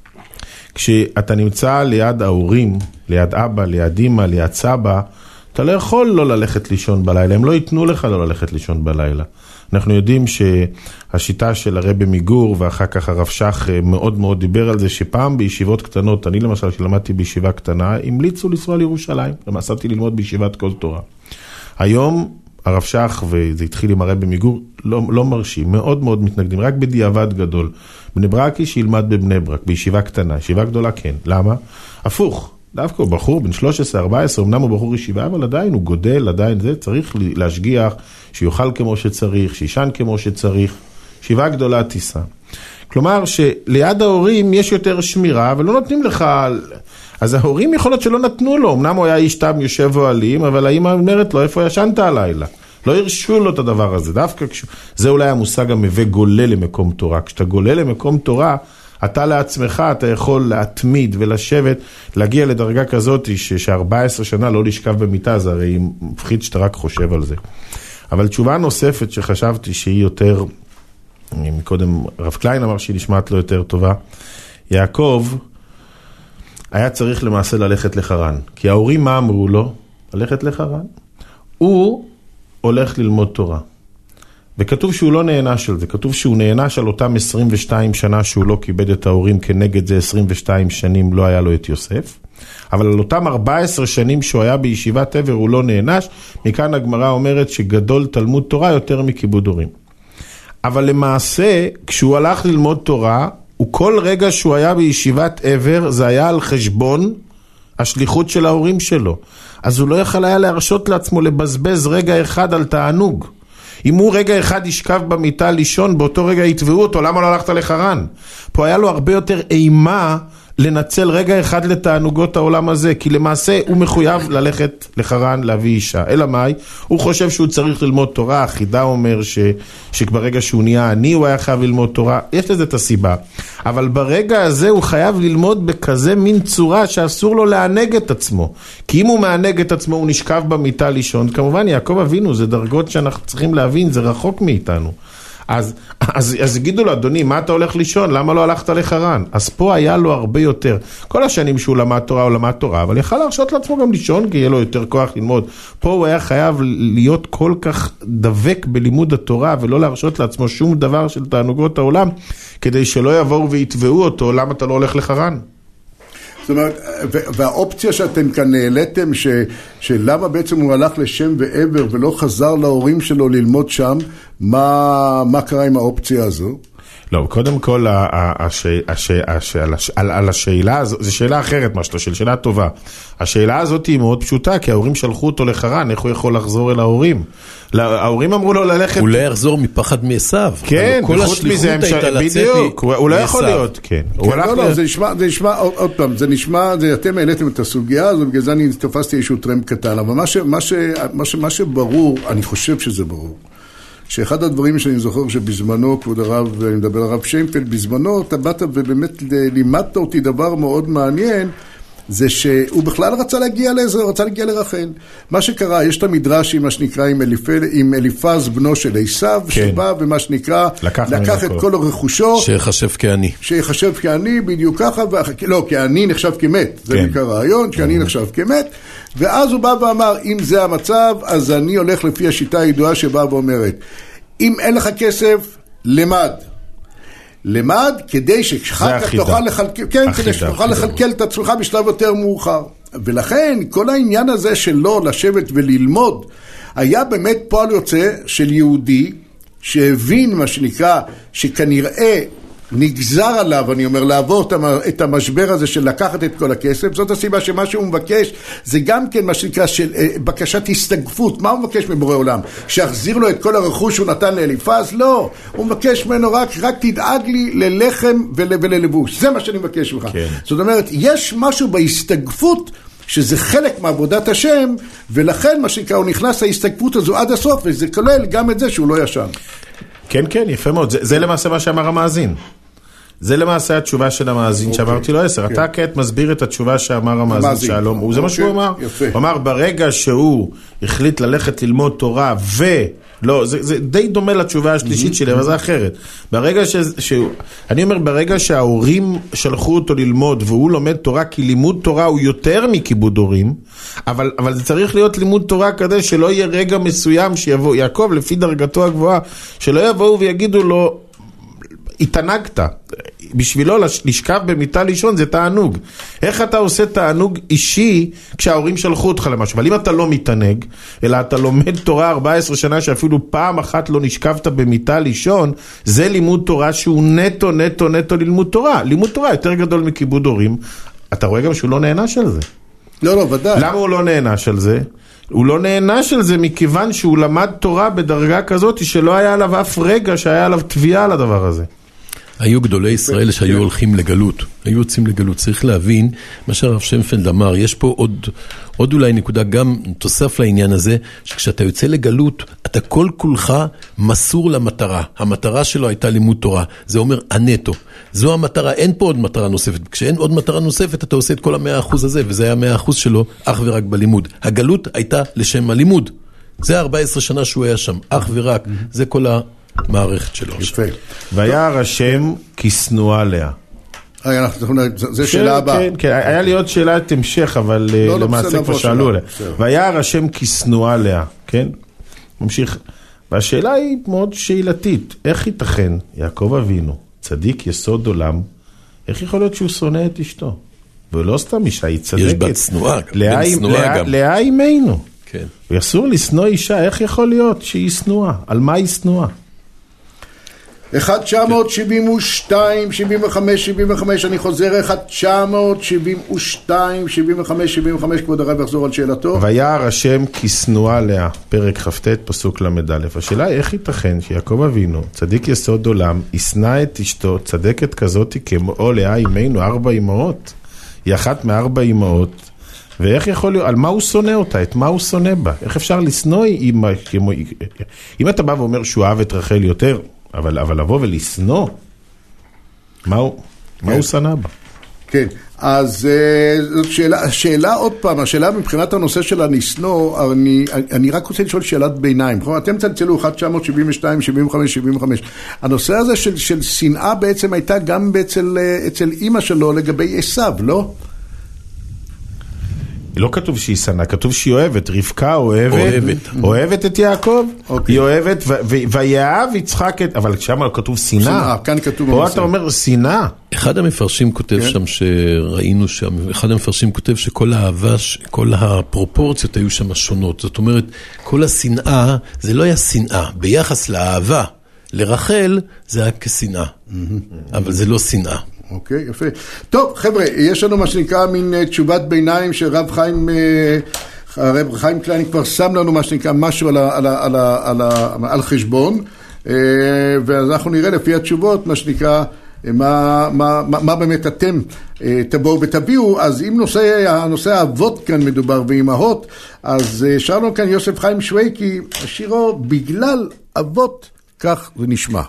כשאתה נמצא ליד ההורים, ליד אבא, ליד אמא, ליד סבא, אתה לא יכול לא ללכת לישון בלילה, הם לא ייתנו לך לא ללכת לישון בלילה. אנחנו יודעים שהשיטה של הרבי מגור ואחר כך הרב שך מאוד מאוד דיבר על זה שפעם בישיבות קטנות, אני למשל שלמדתי בישיבה קטנה, המליצו לנסוע לירושלים, למעשתי ללמוד בישיבת כל תורה. היום הרב שך, וזה התחיל עם הרבי מגור, לא, לא מרשים, מאוד מאוד מתנגדים, רק בדיעבד גדול. בני ברקי שילמד בבני ברק, בישיבה קטנה, ישיבה גדולה כן. למה? הפוך. דווקא הוא בחור בן שלוש עשרה ארבע עשרה, אמנם הוא בחור ישיבה, אבל עדיין הוא גודל, עדיין זה, צריך להשגיח, שיוכל כמו שצריך, שישן כמו שצריך, ישיבה גדולה טיסה. כלומר שליד ההורים יש יותר שמירה, ולא נותנים לך, אז ההורים יכול להיות שלא נתנו לו, אמנם הוא היה איש תם יושב אוהלים, אבל האמא אומרת לו, איפה ישנת הלילה? לא הרשו לו את הדבר הזה, דווקא כשו, זה אולי המושג המביא גולה למקום תורה, כשאתה גולה למקום תורה, אתה לעצמך, אתה יכול להתמיד ולשבת, להגיע לדרגה כזאת ש-ארבע עשרה שנה לא לשכב במיטה, זה הרי מפחיד שאתה רק חושב על זה. אבל תשובה נוספת שחשבתי שהיא יותר, מקודם רב קליין אמר שהיא נשמעת לו יותר טובה, יעקב היה צריך למעשה ללכת לחרן, כי ההורים מה אמרו לו? ללכת לחרן. הוא הולך ללמוד תורה. וכתוב שהוא לא נענש על זה, כתוב שהוא נענש על אותם עשרים ושתיים שנה שהוא לא כיבד את ההורים, כנגד זה עשרים ושתיים שנים לא היה לו את יוסף, אבל על אותם ארבע עשרה שנים שהוא היה בישיבת עבר הוא לא נענש, מכאן הגמרא אומרת שגדול תלמוד תורה יותר מכיבוד הורים. אבל למעשה, כשהוא הלך ללמוד תורה, וכל רגע שהוא היה בישיבת עבר, זה היה על חשבון השליחות של ההורים שלו. אז הוא לא יכל היה להרשות לעצמו לבזבז רגע אחד על תענוג. אם הוא רגע אחד ישכב במיטה לישון, באותו רגע יתבעו אותו, למה לא הלכת לחרן? פה היה לו הרבה יותר אימה לנצל רגע אחד לתענוגות העולם הזה, כי למעשה הוא מחויב ללכת לחרן להביא אישה. אלא מאי? הוא חושב שהוא צריך ללמוד תורה, החידה אומר ש, שברגע שהוא נהיה עני הוא היה חייב ללמוד תורה, יש לזה את הסיבה. אבל ברגע הזה הוא חייב ללמוד בכזה מין צורה שאסור לו לענג את עצמו. כי אם הוא מענג את עצמו הוא נשכב במיטה לישון, כמובן יעקב אבינו, זה דרגות שאנחנו צריכים להבין, זה רחוק מאיתנו. אז, אז, אז יגידו לו, אדוני, מה אתה הולך לישון? למה לא הלכת לחרן? אז פה היה לו הרבה יותר. כל השנים שהוא למד תורה, הוא למד תורה, אבל יכל להרשות לעצמו גם לישון, כי יהיה לו יותר כוח ללמוד. פה הוא היה חייב להיות כל כך דבק בלימוד התורה, ולא להרשות לעצמו שום דבר של תענוגות העולם, כדי שלא יבואו ויתבעו אותו, למה אתה לא הולך לחרן? זאת אומרת, והאופציה שאתם כאן העליתם, ש, שלמה בעצם הוא הלך לשם ועבר ולא חזר להורים שלו ללמוד שם, מה, מה קרה עם האופציה הזו? לא, קודם כל, על השאלה הזו, זו שאלה אחרת מה שאתה, שאלה טובה. השאלה הזאת היא מאוד פשוטה, כי ההורים שלחו אותו לחרן, איך הוא יכול לחזור אל ההורים? ההורים אמרו לו ללכת... הוא לא יחזור מפחד מעשיו. כן, וחוץ מזה, בדיוק, הוא לא יכול להיות, כן. לא, לא, זה נשמע, זה נשמע, עוד פעם, זה נשמע, אתם העליתם את הסוגיה הזו, בגלל זה אני תפסתי איזשהו טרמפ קטן, אבל מה שברור, אני חושב שזה ברור. שאחד הדברים שאני זוכר שבזמנו, כבוד הרב, ואני מדבר על הרב שיינפלד, בזמנו אתה באת ובאמת לימדת אותי דבר מאוד מעניין, זה שהוא בכלל רצה להגיע לזה, רצה להגיע לרחל. מה שקרה, יש את המדרש עם מה שנקרא עם, אליפ... עם אליפז בנו של עשיו, כן. שבא ומה שנקרא, לקח, לקח את כל רכושו. שיחשב כעני. שיחשב כעני, בדיוק ככה, ו... לא, כעני נחשב כמת, זה כן. נקרא רעיון, כעני נחשב כמת, ואז הוא בא ואמר, אם זה המצב, אז אני הולך לפי השיטה הידועה שבאה ואומרת, אם אין לך כסף, למד. למד כדי שאחר כך תוכל לכלכל, כן, כדי שתוכל לכלכל את עצמך בשלב יותר מאוחר. ולכן כל העניין הזה שלא לשבת וללמוד, היה באמת פועל יוצא של יהודי, שהבין מה שנקרא, שכנראה נגזר עליו, אני אומר, לעבור את המשבר הזה של לקחת את כל הכסף. זאת הסיבה שמה שהוא מבקש, זה גם כן מה שנקרא של בקשת הסתגפות. מה הוא מבקש מבורא עולם? שיחזיר לו את כל הרכוש שהוא נתן לאליפז? לא. הוא מבקש ממנו רק, רק תדאג לי ללחם ול, וללבוש. זה מה שאני מבקש ממך. כן. זאת אומרת, יש משהו בהסתגפות, שזה חלק מעבודת השם, ולכן מה שנקרא, הוא נכנס להסתגפות הזו עד הסוף, וזה כולל גם את זה שהוא לא ישן. כן, כן, יפה מאוד. זה, זה למעשה מה שאמר המאזין. זה למעשה התשובה של המאזין שאמרתי לו עשר. אתה כעת מסביר את התשובה שאמר המאזין שלום. זה מה שהוא אמר. הוא אמר, ברגע שהוא החליט ללכת ללמוד תורה ו... לא, זה, זה די דומה לתשובה השלישית שלי, אבל זה אחרת. ברגע ש... שהוא... אני אומר, ברגע שההורים שלחו אותו ללמוד והוא לומד תורה, כי לימוד תורה הוא יותר מכיבוד הורים, אבל, אבל זה צריך להיות לימוד תורה כדי שלא יהיה רגע מסוים שיבוא, יעקב לפי דרגתו הגבוהה, שלא יבואו ויגידו לו, התענגת. בשבילו לשכב במיטה לישון זה תענוג. איך אתה עושה תענוג אישי כשההורים שלחו אותך למשהו? אבל אם אתה לא מתענג, אלא אתה לומד תורה ארבע עשרה שנה שאפילו פעם אחת לא נשכבת במיטה לישון, זה לימוד תורה שהוא נטו נטו נטו ללמוד תורה. לימוד תורה יותר גדול מכיבוד הורים. אתה רואה גם שהוא לא נהנש על זה. לא, לא, ודאי. למה הוא לא נהנש על זה? הוא לא נהנש על זה מכיוון שהוא למד תורה בדרגה כזאת שלא היה עליו אף רגע שהיה עליו תביעה על הדבר הזה. היו גדולי ישראל שהיו הולכים לגלות, היו יוצאים לגלות. צריך להבין מה שהרב שמפלד אמר, יש פה עוד, עוד אולי נקודה גם תוסף לעניין הזה, שכשאתה יוצא לגלות, אתה כל כולך מסור למטרה. המטרה שלו הייתה לימוד תורה, זה אומר הנטו. זו המטרה, אין פה עוד מטרה נוספת. כשאין עוד מטרה נוספת, אתה עושה את כל המאה אחוז הזה, וזה היה המאה אחוז שלו, אך ורק בלימוד. הגלות הייתה לשם הלימוד. זה ארבע עשרה שנה שהוא היה שם, אך ורק, זה כל המערכת שלו. יפה. וירא השם כי שנואה לאה. זה שאלה הבאה. כן, כן, היה לי עוד שאלת המשך, אבל למעשה כבר שאלו עליה. וירא השם כי שנואה לאה, כן? ממשיך. והשאלה היא מאוד שאלתית. איך ייתכן, יעקב אבינו, צדיק יסוד עולם, איך יכול להיות שהוא שונא את אשתו? ולא סתם אישה, היא צדקת. יש בת שנואה, בן שנואה גם. לאה אימנו. כן. ואסור לשנוא אישה, איך יכול להיות שהיא שנואה? על מה היא שנואה? אחת תשע מאות שבעים ושתיים, שבעים וחמש, שבעים וחמש, אני חוזר, אחת תשע מאות שבעים ושתיים, שבעים וחמש, שבעים וחמש, כבוד הרב יחזור על שאלתו. וירא השם כי שנואה לאה, פרק כ"ט, פסוק למד א'. השאלה היא איך ייתכן שיעקב אבינו, צדיק יסוד עולם, ישנא את אשתו, צדקת כזאת כמו לאה אימנו, ארבע אמהות, היא אחת מארבע אמהות, ואיך יכול להיות, על מה הוא שונא אותה, את מה הוא שונא בה? איך אפשר לשנוא אם, אם אתה בא ואומר שהוא אהב את רחל יותר, אבל, אבל לבוא ולשנוא, מה הוא, כן. מה הוא שנא בה? כן, אז זאת שאלה, שאלה עוד פעם, השאלה מבחינת הנושא של הניסנוע, אני, אני רק רוצה לשאול שאלת ביניים. אתם צלצלו אחת תשע מאות שבעים ושתיים, שבעים וחמש, שבעים וחמש. הנושא הזה של, של שנאה בעצם הייתה גם אצל, אצל אמא שלו לגבי עשיו, לא? לא כתוב שהיא שנאה, כתוב שהיא אוהבת, רבקה אוהבת, אוהבת, אוהבת את יעקב, היא אוהבת, ויאהב יצחק את, אבל שם כתוב שנאה, כאן כתוב, פה אתה אומר שנאה. אחד המפרשים כותב שם שראינו שם, אחד המפרשים כותב שכל האהבה, כל הפרופורציות היו שם שונות, זאת אומרת, כל השנאה, זה לא היה שנאה, ביחס לאהבה, לרחל זה היה כשנאה, אבל זה לא שנאה. אוקיי, יפה. טוב, חבר'ה, יש לנו מה שנקרא מין תשובת ביניים שרב חיים, הרב חיים קליין כבר שם לנו מה שנקרא משהו על, על, על, על, על חשבון, ואנחנו נראה לפי התשובות מה שנקרא, מה, מה, מה, מה באמת אתם תבואו ותביאו. אז אם נושא, הנושא האבות כאן מדובר ואימהות, אז שרנו כאן יוסף חיים שוויקי, שירו בגלל אבות, כך זה נשמע.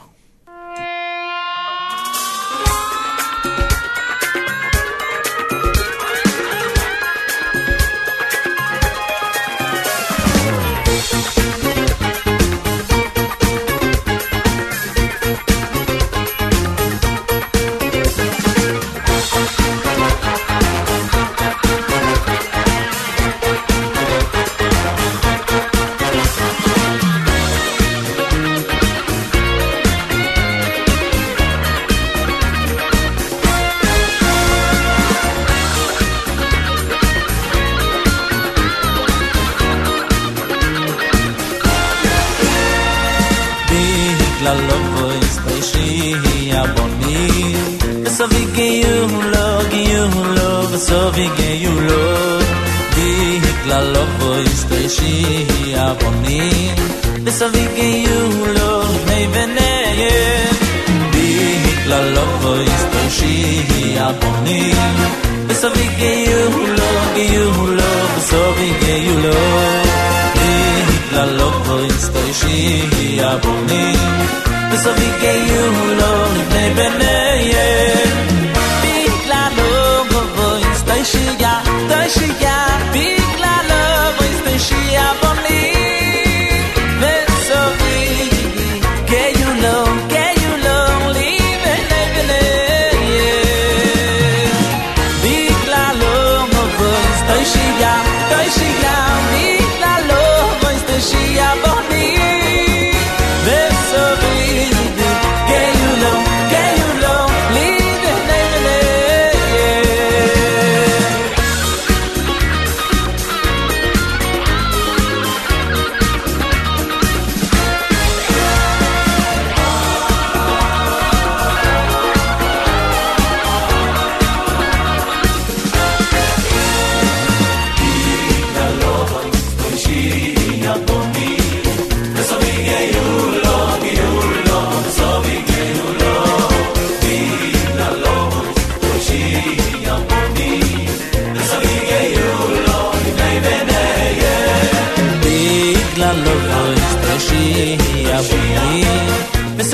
Get you low, get you low.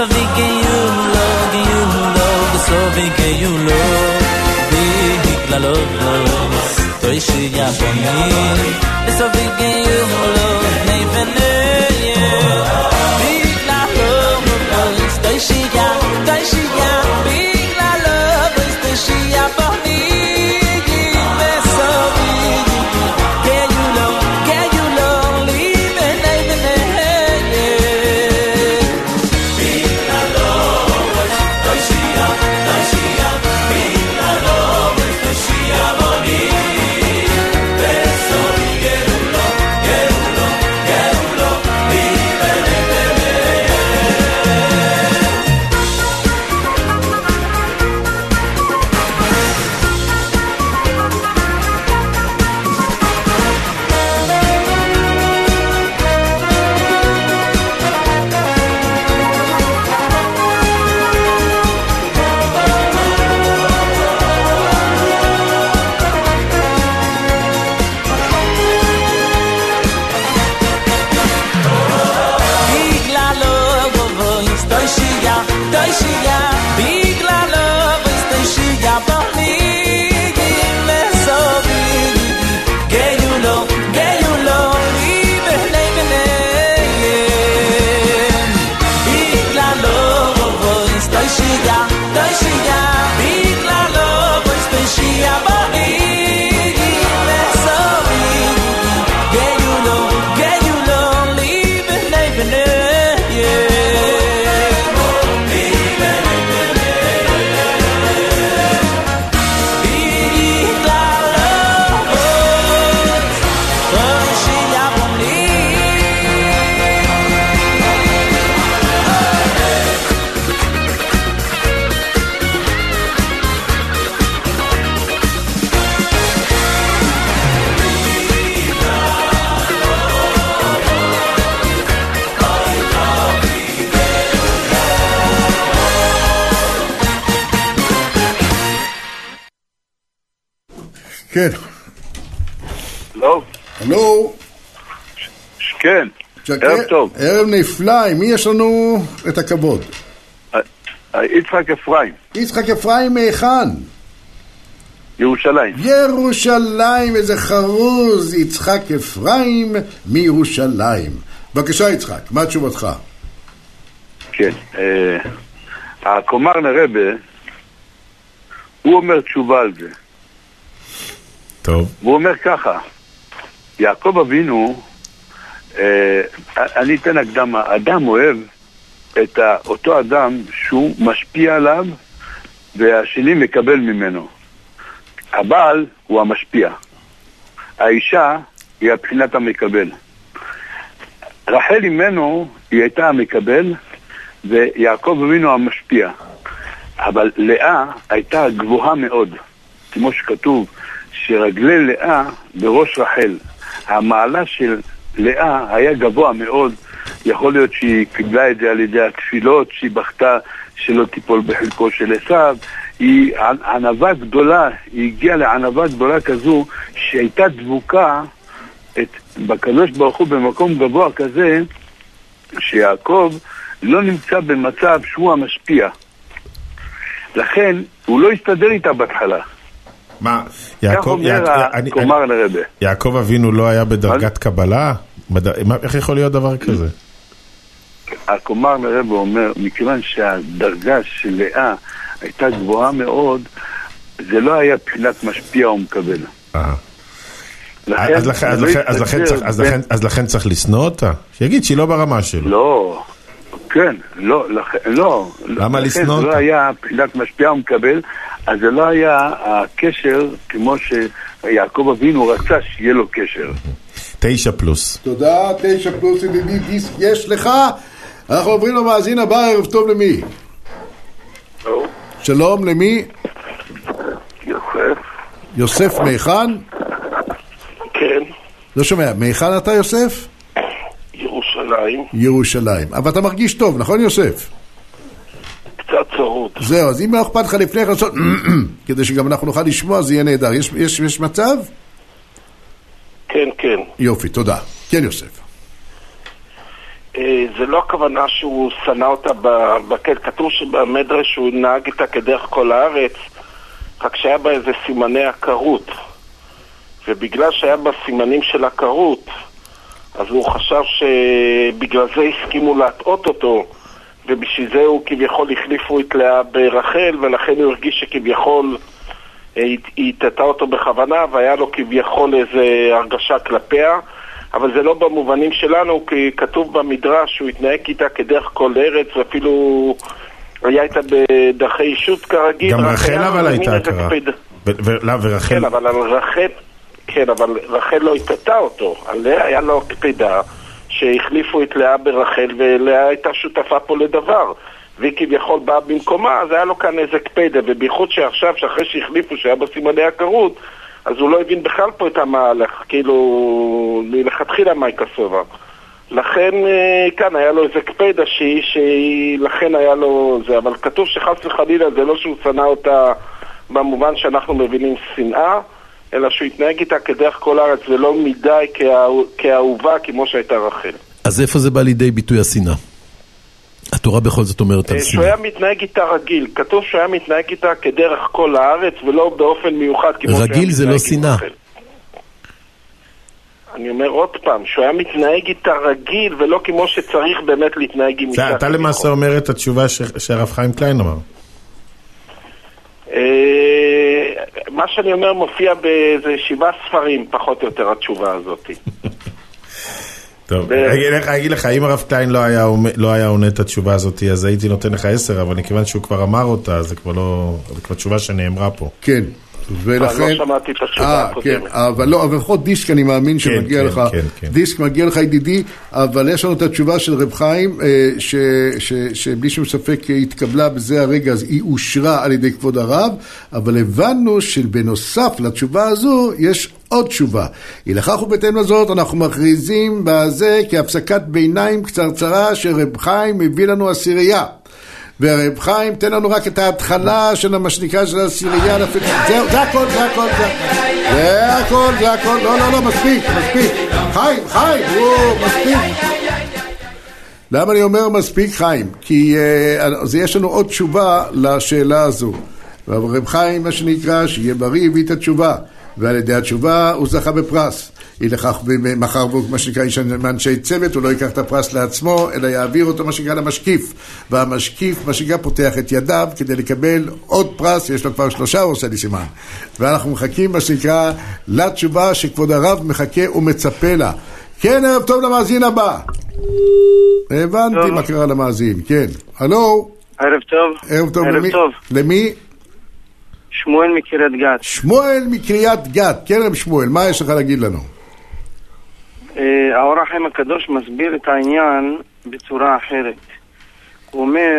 vi geulo geulo so vi geulo bigla lovos toi shia boni so vi geulo nei veneye bigla lovos toi shia toi shia bigla lovos toi shia boni so vi geulo geulo live nei veneye bigla lovos toi shia toi shia bigla lovos toi shia boni so vi geulo geulo geulo live nei veneye Biglalo vovois toi shia toi shia biglalo vovois toi shia boni so vi geulo geulo live nei veneye biglalo vovois toi shia toi shia biglalo vovois toi shia boni so vi geulo geulo live nei veneye כן. לא, הלו. כן, שקט. ערב טוב. ערב נפלא, עם מי יש לנו את הכבוד? יצחק אפרים, יצחק אפרים מהיכן? ירושלים. ירושלים, איזה חרוז, יצחק אפרים מירושלים. בבקשה יצחק, מה תשובתך? כן, אה, הקומרנה רבה, הוא אומר תשובה על זה. טוב. והוא אומר ככה, יעקב אבינו, אה, אני אתן הקדמה, אדם אוהב את אותו אדם שהוא משפיע עליו והשני מקבל ממנו. הבעל הוא המשפיע, האישה היא הבחינת המקבל. רחל ממנו היא הייתה המקבל ויעקב אבינו המשפיע, אבל לאה הייתה גבוהה מאוד, כמו שכתוב שרגלי לאה בראש רחל. המעלה של לאה היה גבוה מאוד, יכול להיות שהיא קיבלה את זה על ידי התפילות, שהיא בכתה שלא תיפול בחלקו של עשיו. היא ענבה גדולה, היא הגיעה לענבה גדולה כזו שהייתה דבוקה את, בקדוש ברוך הוא במקום גבוה כזה שיעקב לא נמצא במצב שהוא המשפיע, לכן הוא לא הסתדר איתה בהתחלה. מה, יעקב, יעקב אבינו לא היה בדרגת קבלה? איך יכול להיות דבר כזה? הקומר לרבה אומר, מכיוון שהדרגה של לאה הייתה גבוהה מאוד, זה לא היה בחינת משפיע או מקבל. אז לכן צריך לסנוע אותה? שיגיד שהיא לא ברמה שלו. לא, כן, לא, לא. למה לסנוע אותה? זה לא היה בחינת משפיע או מקבל, אז זה לא היה הקשר כמו שיעקב אבינו רצה שיהיה לו קשר. תשע פלוס. תודה, תשע פלוס ידידי, דיסק יש לך. אנחנו עוברים למאזין הבא, ערב טוב למי? טוב. שלום, למי? יוסף. יוסף מהיכן? כן. לא שומע, מהיכן אתה יוסף? ירושלים. ירושלים. אבל אתה מרגיש טוב, נכון יוסף? קצת צרות. זהו, אז אם לא אכפת לך לפני איך לעשות, כדי שגם אנחנו נוכל לשמוע, זה יהיה נהדר. יש, יש, יש מצב? כן, כן. יופי, תודה. כן יוסף. זה לא הכוונה שהוא שנא אותה בקל, כתוב שבמדרש שהוא נהג איתה כדרך כל הארץ, רק שהיה בה איזה סימני עקרות, ובגלל שהיה בה סימנים של עקרות, אז הוא חשב שבגלל זה הסכימו להטעות אותו, ובשביל זה הוא כביכול החליפו את לאה ברחל, ולכן הוא הרגיש שכביכול היא התתה אותו בכוונה, והיה לו כביכול איזה הרגשה כלפיה, אבל זה לא במובנים שלנו, כי כתוב במדרש שהוא התנהג איתה כדרך כל ארץ, ואפילו היה איתה בדרכי אישות כרגיל. גם רחל אבל הייתה הכרה. ורחל... כן, אבל רחל... כן, אבל רחל לא התתה אותו. עליה היה לו הקפדה שהחליפו את לאה ברחל, ולאה הייתה שותפה פה לדבר. והיא כביכול באה במקומה, אז היה לו כאן איזה קפדה, ובייחוד שעכשיו, שאחרי שהחליפו שהיה בסימני עקרות, אז הוא לא הבין בכלל פה את המהלך, כאילו, לכתחילה מייקה סובה. לכן, כאן היה לו איזה קפדה שהיא, שהיא, לכן היה לו זה, אבל כתוב שחס וחלילה זה לא שהוא שנא אותה במובן שאנחנו מבינים שנאה, אלא שהוא התנהג איתה כדרך כל הארץ, ולא מדי כאהובה כמו שהייתה רחל. אז איפה זה בא לידי ביטוי השנאה? התורה בכל זאת אומרת על שנאה. שהוא היה מתנהג איתה רגיל, כתוב שהוא היה מתנהג איתה כדרך כל הארץ, ולא באופן מיוחד כמו רגיל זה לא שנאה. אני אומר עוד פעם, שהוא היה מתנהג איתה רגיל, ולא כמו שצריך באמת להתנהג עם איתה. אתה למעשה אומר את התשובה שהרב חיים קליין אמר. מה שאני אומר מופיע באיזה שבעה ספרים, פחות או יותר, התשובה הזאת. טוב, אני אגיד לך, אם הרב קליין לא היה עונה את התשובה הזאת, אז הייתי נותן לך עשר, אבל מכיוון שהוא כבר אמר אותה, זה כבר לא, זה כבר תשובה שנאמרה פה. כן. ולכן... לא שמעתי את התשובה הקודמת. כן, אבל לא, אבל לפחות דיסק אני מאמין שמגיע לך, דיסק מגיע לך ידידי, אבל יש לנו את התשובה של רב חיים, שבלי שום ספק התקבלה בזה הרגע, אז היא אושרה על ידי כבוד הרב, אבל הבנו שבנוסף לתשובה הזו, יש עוד תשובה. לכך ובהתאם לזאת, אנחנו מכריזים בזה כהפסקת ביניים קצרצרה, שרב חיים מביא לנו עשירייה. והרב חיים, תן לנו רק את ההתחלה של מה שנקרא של הסירייה, זהו, זה הכל, זה הכל, זה הכל, זה הכל, לא, לא, לא, מספיק, מספיק, חיים, חיים, וואו, מספיק. למה אני אומר מספיק, חיים? כי uh, יש לנו עוד תשובה לשאלה הזו. והרב חיים, מה שנקרא, שיהיה בריא, הביא את התשובה, ועל ידי התשובה הוא זכה בפרס. היא לכך מחר בו, מה שנקרא, איש מאנשי צוות, הוא לא ייקח את הפרס לעצמו, אלא יעביר אותו, מה שנקרא, למשקיף. והמשקיף, מה שנקרא, פותח את ידיו כדי לקבל עוד פרס, יש לו כבר שלושה, הוא עושה לי סימן. ואנחנו מחכים, מה שנקרא, לתשובה שכבוד הרב מחכה ומצפה לה. כן, ערב טוב למאזין הבא. הבנתי מה קרה למאזין, כן. הלו? ערב טוב. ערב טוב. ערב טוב. למי? שמואל מקריית גת. שמואל מקריית גת. כן, רב שמואל, מה יש לך להגיד לנו? האור החיים הקדוש מסביר את העניין בצורה אחרת. הוא אומר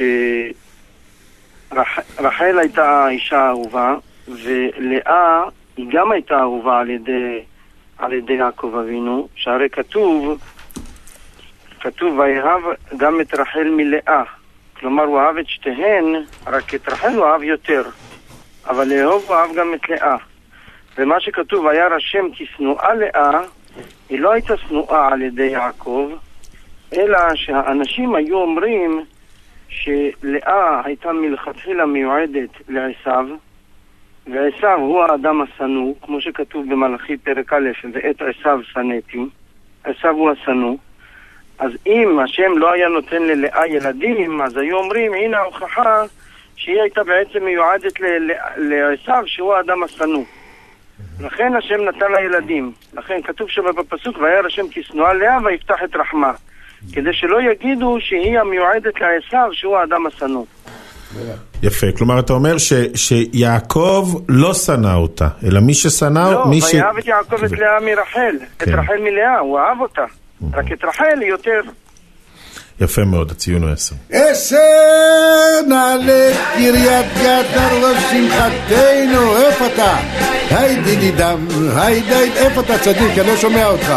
שרחל הייתה אישה אהובה, ולאה היא גם הייתה אהובה על ידי, על ידי יעקב אבינו, שהרי כתוב, כתוב ויאהב גם את רחל מלאה. כלומר הוא אהב את שתיהן, רק את רחל הוא אהב יותר. אבל לאהוב הוא אהב גם את לאה. ומה שכתוב היה רשם כשנואה לאה, היא לא הייתה שנואה על ידי יעקב, אלא שהאנשים היו אומרים שלאה הייתה מלכתחילה מיועדת לעשיו, ועשיו הוא האדם השנוא, כמו שכתוב במלאכי פרק א', ואת עשיו שנאתי, עשיו הוא השנוא. אז אם השם לא היה נותן ללאה ילדים, אז היו אומרים, הנה ההוכחה שהיא הייתה בעצם מיועדת לעשיו, שהוא האדם השנוא. לכן השם נתן לה ילדים. לכן כתוב שם בפסוק, וירא השם כשנואה לאה ויפתח את רחמה. כדי שלא יגידו שהיא המיועדת לעשיו, שהוא האדם השנוא. יפה, כלומר אתה אומר ש, שיעקב לא שנא אותה, אלא מי ששנא... לא, מי ש... ויאהב את יעקב את לאה מרחל, כן. את רחל מלאה, הוא אהב אותה. רק את רחל יותר. יפה מאוד, הציון הוא עשר. עשר נעלה קריית גת על שמחתנו, איפה אתה? היי דידי דם, היי די, איפה אתה צדיק? אני לא שומע אותך.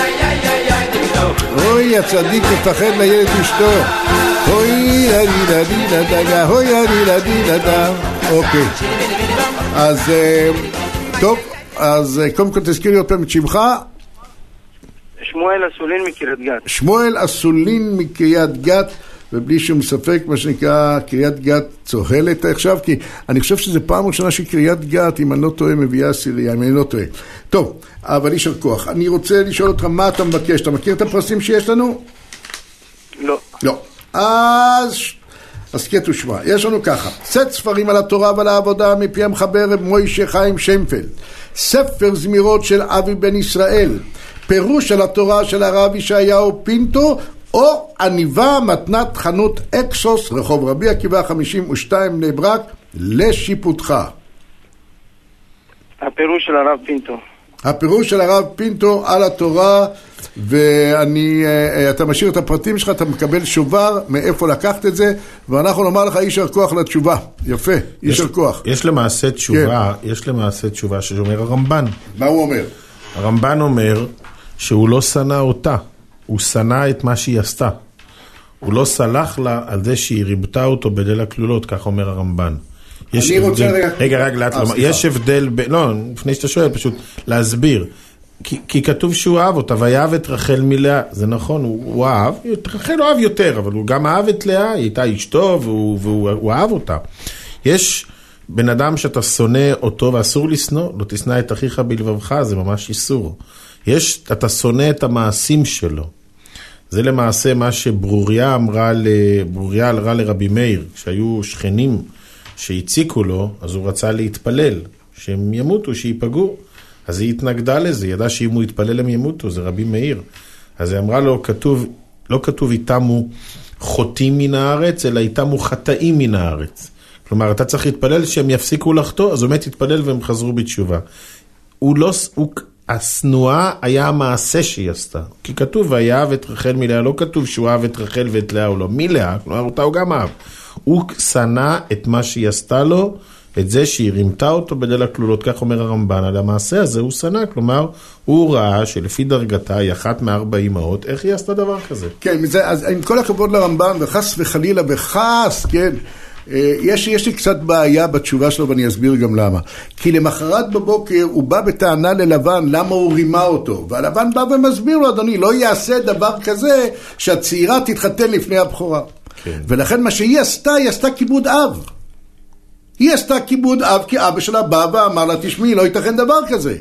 אוי הצדיק מפחד לילד אשתו. אוי לדי לדי לדגה, אוי לדי לדי לדה. אוקיי, אז טוב, אז קודם כל תזכיר לי עוד פעם את שמך. שמואל אסולין מקריית גת. שמואל אסולין מקריית גת, ובלי שום ספק, מה שנקרא, קריית גת צוהלת עכשיו, כי אני חושב שזה פעם ראשונה שקריית גת, אם אני לא טועה, מביאה עשירייה, אם אני לא טועה. טוב, אבל יישר כוח. אני רוצה לשאול אותך מה אתה מבקש. אתה מכיר את הפרסים שיש לנו? לא. לא. אז... אז קטו שמה. יש לנו ככה. סט ספרים על התורה ועל העבודה מפי המחבר מוישה חיים שיינפלד. ספר זמירות של אבי בן ישראל. פירוש על התורה של הרב ישעיהו פינטו, או עניבה מתנת חנות אקסוס, רחוב רבי עקיבא חמישים ושתיים בני ברק, לשיפוטך. הפירוש של הרב פינטו. הפירוש של הרב פינטו על התורה, ואני, אתה משאיר את הפרטים שלך, אתה מקבל שובר מאיפה לקחת את זה, ואנחנו נאמר לך יישר כוח לתשובה. יפה, יישר כוח. יש למעשה תשובה, כן. יש למעשה תשובה שאומר הרמב"ן. מה הוא אומר? הרמב"ן אומר שהוא לא שנא אותה, הוא שנא את מה שהיא עשתה. הוא לא סלח לה על זה שהיא ריבתה אותו בליל הכלולות, כך אומר הרמב"ן. יש אני הבדל, רוצה רגע... רגע, רגע, לאט, אה, יש הבדל, ב, לא, לפני שאתה שואל, פשוט להסביר. כי, כי כתוב שהוא אהב אותה, ויאהב את רחל מלאה, זה נכון, הוא, הוא אהב, רחל הוא אהב יותר, אבל הוא גם אהב את לאה, היא הייתה אשתו, והוא, והוא הוא אהב אותה. יש בן אדם שאתה שונא אותו, ואסור לשנוא, לא תשנא את אחיך בלבבך, זה ממש איסור. יש, אתה שונא את המעשים שלו. זה למעשה מה שברוריה אמרה, ברוריה אמרה לרבי מאיר, כשהיו שכנים שהציקו לו, אז הוא רצה להתפלל, שהם ימותו, שיפגעו. אז היא התנגדה לזה, היא ידעה שאם הוא יתפלל הם ימותו, זה רבי מאיר. אז היא אמרה לו, כתוב, לא כתוב איתמו חוטאים מן הארץ, אלא איתמו חטאים מן הארץ. כלומר, אתה צריך להתפלל שהם יפסיקו לחטוא, אז הוא באמת התפלל והם חזרו בתשובה. הוא לא, הוא, הסנועה היה המעשה שהיא עשתה. כי כתוב, ויאהב את רחל מלאה, לא כתוב שהוא אהב את רחל ואת לאה, או לא מלאה, כלומר, אותה הוא גם אהב. הוא שנא את מה שהיא עשתה לו, את זה שהיא רימתה אותו בליל הכלולות, כך אומר הרמב"ן, על המעשה הזה הוא שנא, כלומר, הוא ראה שלפי דרגתה היא אחת מארבע אמהות, איך היא עשתה דבר כזה? כן, זה, אז עם כל הכבוד לרמב"ן, וחס וחלילה, וחס, כן, יש, יש לי קצת בעיה בתשובה שלו, ואני אסביר גם למה. כי למחרת בבוקר הוא בא בטענה ללבן, למה הוא רימה אותו, והלבן בא ומסביר לו, אדוני, לא יעשה דבר כזה, שהצעירה תתחתן לפני הבכורה. כן. ולכן מה שהיא עשתה, היא עשתה כיבוד אב. היא עשתה כיבוד אב, כי אבא שלה בא ואמר לה, תשמעי, לא ייתכן דבר כזה.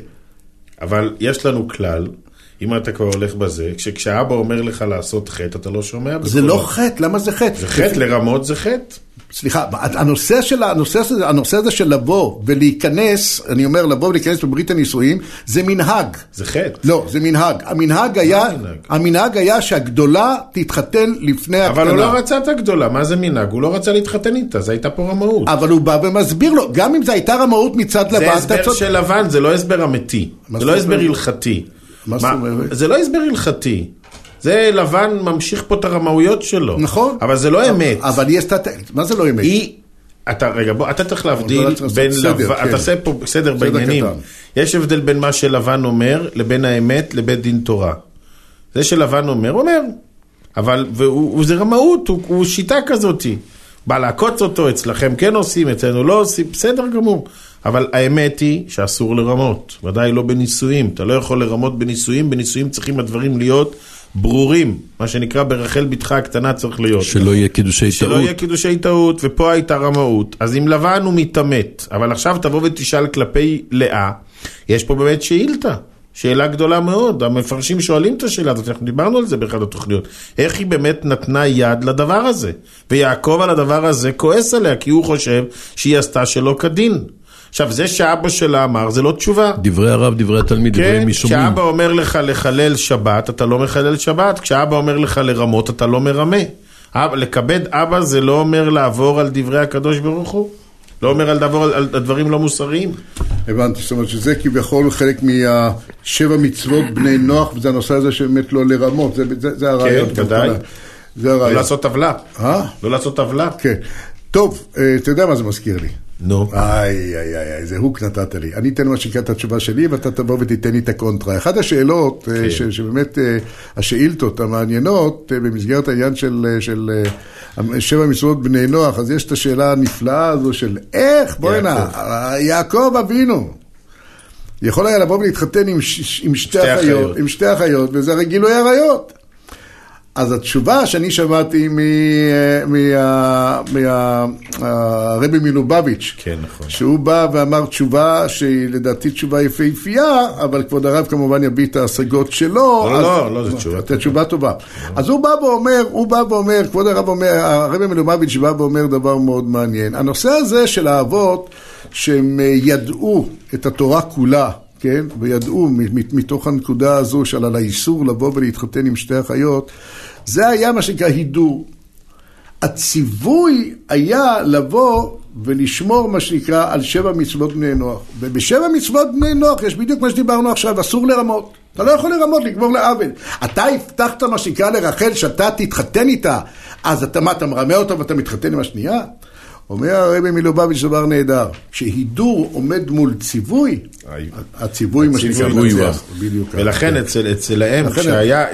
אבל יש לנו כלל, אם אתה כבר הולך בזה, כשאבא אומר לך לעשות חטא, אתה לא שומע בכל. זה לא חטא, למה זה חטא? זה חטא, לרמות זה חטא. סליחה, הנושא של, הנושא הזה, הנושא הזה של לבוא ולהיכנס, אני אומר לבוא ולהיכנס בברית הנישואים, זה מנהג. זה חטא. לא, זה מנהג. המנהג היה, המנהג היה שהגדולה תתחתן לפני הקטנה. אבל הוא לא רצה את הגדולה, מה זה מנהג? הוא לא רצה להתחתן איתה, זה הייתה פה רמאות. אבל הוא בא ומסביר לו, גם אם זה הייתה רמאות מצד לבן. זה הסבר של לבן, זה לא הסבר אמיתי. זה לא הסבר הלכתי. מה זאת אומרת? זה לא הסבר הלכתי. זה לבן ממשיך פה את הרמאויות שלו. נכון. אבל זה לא אמת. אבל היא עשתה, מה זה לא אמת? היא, אתה, רגע, בוא, אתה צריך להבדיל בין לבן, אתה עושה פה סדר בעניינים. יש הבדל בין מה שלבן אומר, לבין האמת, לבית דין תורה. זה שלבן אומר, אומר. אבל, וזה רמאות, הוא שיטה כזאת. בא לעקוץ אותו, אצלכם כן עושים, אצלנו לא עושים, בסדר גמור. אבל האמת היא שאסור לרמות, ודאי לא בניסויים. אתה לא יכול לרמות בניסויים, בניסויים צריכים הדברים להיות ברורים, מה שנקרא ברחל בתך הקטנה צריך להיות. שלא יהיה קידושי טעות. שלא יהיה קידושי טעות, ופה הייתה רמאות. אז אם לבן הוא מתאמת, אבל עכשיו תבוא ותשאל כלפי לאה, יש פה באמת שאילתה, שאלה גדולה מאוד. המפרשים שואלים את השאלה הזאת, אנחנו דיברנו על זה באחד התוכניות. איך היא באמת נתנה יד לדבר הזה? ויעקב על הדבר הזה כועס עליה, כי הוא חושב שהיא עשתה שלא כדין. עכשיו, זה שאבא שלה אמר, זה לא תשובה. דברי הרב, דברי התלמיד, כן, דברי משומעים. כשאבא אומר לך לחלל שבת, אתה לא מחלל שבת. כשאבא אומר לך לרמות, אתה לא מרמה. אבא, לקבד אבא זה לא אומר לעבור על דברי הקדוש ברוך הוא. לא אומר על, דבר, על, על דברים לא מוסריים. הבנתי, זאת אומרת שזה כביכול חלק מהשבע מצוות בני נוח, וזה הנושא הזה שבאמת לא לרמות. זה, זה, זה הרעיון. כן, ודאי. זה הרעיון. לא לעשות טבלה. אה? לא לעשות טבלה. כן. טוב, אתה יודע מה זה מזכיר לי? נו. איי, איי, איי, איזה הוק נתת לי. אני אתן מה שיקרא את התשובה שלי, ואתה תבוא ותיתן לי את הקונטרה. אחת השאלות, כן. ש, שבאמת השאילתות המעניינות, במסגרת העניין של, של שבע מצוות בני נוח, אז יש את השאלה הנפלאה הזו של איך, בואי נע, יעקב אבינו. יכול היה לבוא ולהתחתן עם, ש... עם שתי אחיות, עם שתי אחיות, וזה הרי גילוי עריות. אז התשובה שאני שמעתי מהרבי מלובביץ', כן, נכון. שהוא בא ואמר תשובה שהיא לדעתי תשובה יפהפייה, אבל כבוד הרב כמובן יביא את ההשגות שלו. לא, אז... לא, לא, זו תשובה טובה. תשובה טובה. אז הוא בא ואומר, הוא בא ואומר, כבוד הרב אומר, הרבי מלובביץ' בא ואומר דבר מאוד מעניין. הנושא הזה של האבות, שהם ידעו את התורה כולה, כן? וידעו מתוך הנקודה הזו של על האיסור לבוא ולהתחתן עם שתי אחיות, זה היה מה שנקרא הידור. הציווי היה לבוא ולשמור מה שנקרא על שבע מצוות בני נוח. ובשבע מצוות בני נוח יש בדיוק מה שדיברנו עכשיו, אסור לרמות. אתה לא יכול לרמות, לגמור לעוול. אתה הבטחת מה שנקרא לרחל שאתה תתחתן איתה, אז אתה, מה, אתה מרמה אותה ואתה מתחתן עם השנייה? אומר הרבי מלובביץ' דבר נהדר, כשהידור עומד מול ציווי, הציווי מה שנקרא מנצח. ולכן אצלהם שהיה,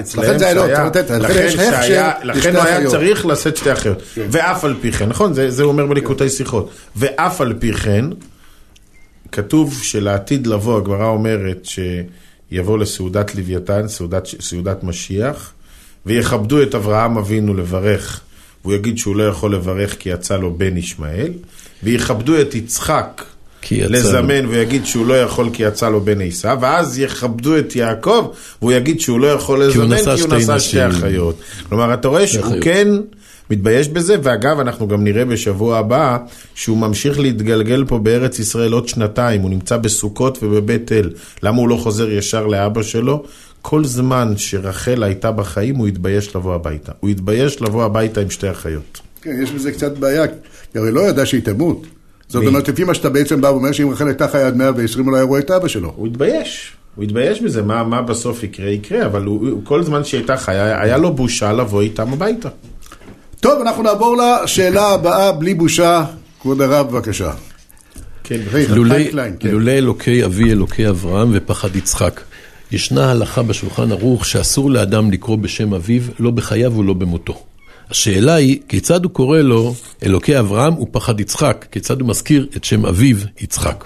לכן הוא היה צריך לשאת שתי אחיות. ואף על פי כן, נכון? זה הוא אומר בליקוטי שיחות. ואף על פי כן, כתוב שלעתיד לבוא, הגמרא אומרת שיבוא לסעודת לוויתן, סעודת משיח, ויכבדו את אברהם אבינו לברך, והוא יגיד שהוא לא יכול לברך כי יצא לו בן ישמעאל, ויכבדו את יצחק לזמן ויגיד שהוא לא יכול כי יצא לו בן עשיו, ואז יכבדו את יעקב והוא יגיד שהוא לא יכול לזמן כי הוא נשא שתי אחיות. כלומר, אתה רואה שהוא כן מתבייש בזה, ואגב אנחנו גם נראה בשבוע הבא שהוא ממשיך להתגלגל פה בארץ ישראל עוד שנתיים, הוא נמצא בסוכות ובבית אל. למה הוא לא חוזר ישר לאבא שלו? כל זמן שרחל הייתה בחיים, הוא התבייש לבוא הביתה. הוא התבייש לבוא הביתה עם שתי אחיות. כן, יש בזה קצת בעיה, כי הרי לא ידע שהיא תמות. זאת אומרת, לפי מה שאתה בעצם בא ואומר, שאם רחל הייתה חיה עד מאה ועשרים, אולי רואה את אבא שלו. הוא התבייש. הוא התבייש בזה. מה, מה בסוף יקרה? יקרה, אבל הוא, כל זמן שהייתה חיה, היה לו בושה לבוא איתם הביתה. טוב, אנחנו נעבור לשאלה הבאה, בלי בושה. כבוד הרב, בבקשה. כן, לולא אלוקי אבי אלוקי אברהם ופחד יצחק. ישנה הלכה בשולחן ערוך שאסור לאדם לקרוא בשם אביו, לא בחייו ולא במותו. השאלה היא, כיצד הוא קורא לו אלוקי אברהם ופחד יצחק? כיצד הוא מזכיר את שם אביו יצחק?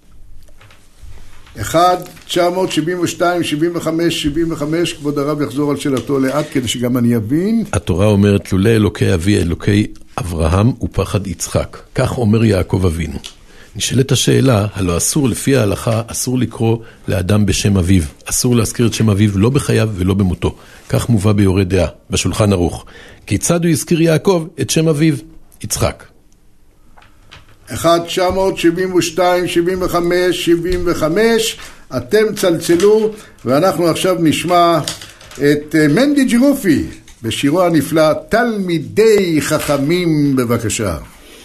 אחד, תשע מאות שבעים ושתיים, שבעים וחמש, שבעים וחמש, כבוד הרב יחזור על שאלתו לאט כדי שגם אני אבין. התורה אומרת, לולא אלוקי אבי אלוקי אברהם ופחד יצחק. כך אומר יעקב אבינו. נשאלת השאלה, הלא אסור לפי ההלכה, אסור לקרוא לאדם בשם אביו. אסור להזכיר את שם אביו לא בחייו ולא במותו. כך מובא ביורה דעה, בשולחן ערוך. כיצד הוא הזכיר יעקב את שם אביו? יצחק. אחד, תשע מאות שבעים ושתיים, שבעים וחמש, שבעים וחמש, אתם צלצלו, ואנחנו עכשיו נשמע את מנדי ג'ירופי, בשירו הנפלא, תלמידי חכמים, בבקשה.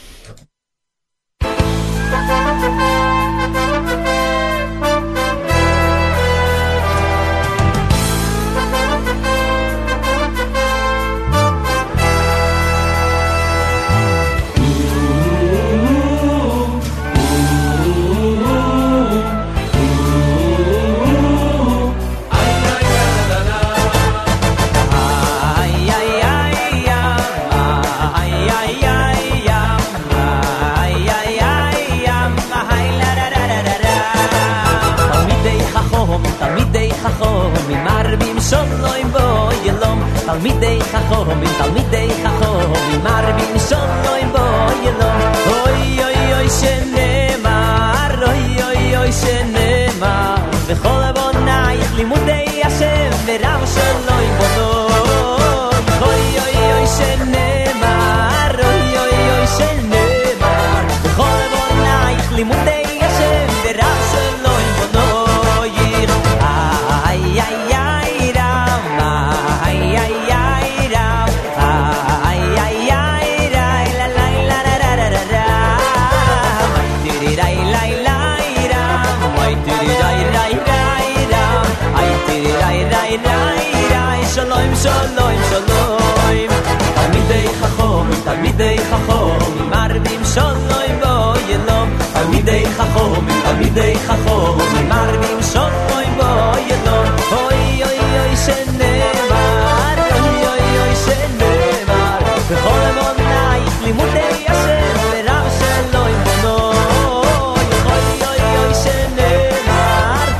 תלמידי חכמים, תלמידי חכמים, מרבים שולוים בו ילום. אוי אוי אוי שנאמר, אוי אוי אוי שנאמר, וכל עוונייך לימודי השם ורב שולוים בו. אוי אוי אוי שנאמר, אוי אוי אוי שנאמר, וכל עוונייך לימודי השם ורב שולוים בו. איי איי איי רמה, איי איי שלום שלום שלום תלמידי חכמים תלמידי חכמים מרבים שלום בו ילום תלמידי חכמים תלמידי חכמים מרבים שלום בו ילום אוי אוי אוי שנאמר אוי אוי אוי שנאמר בכל עוונייך לימודי השם ורב שלום בנוי אוי אוי אוי שנאמר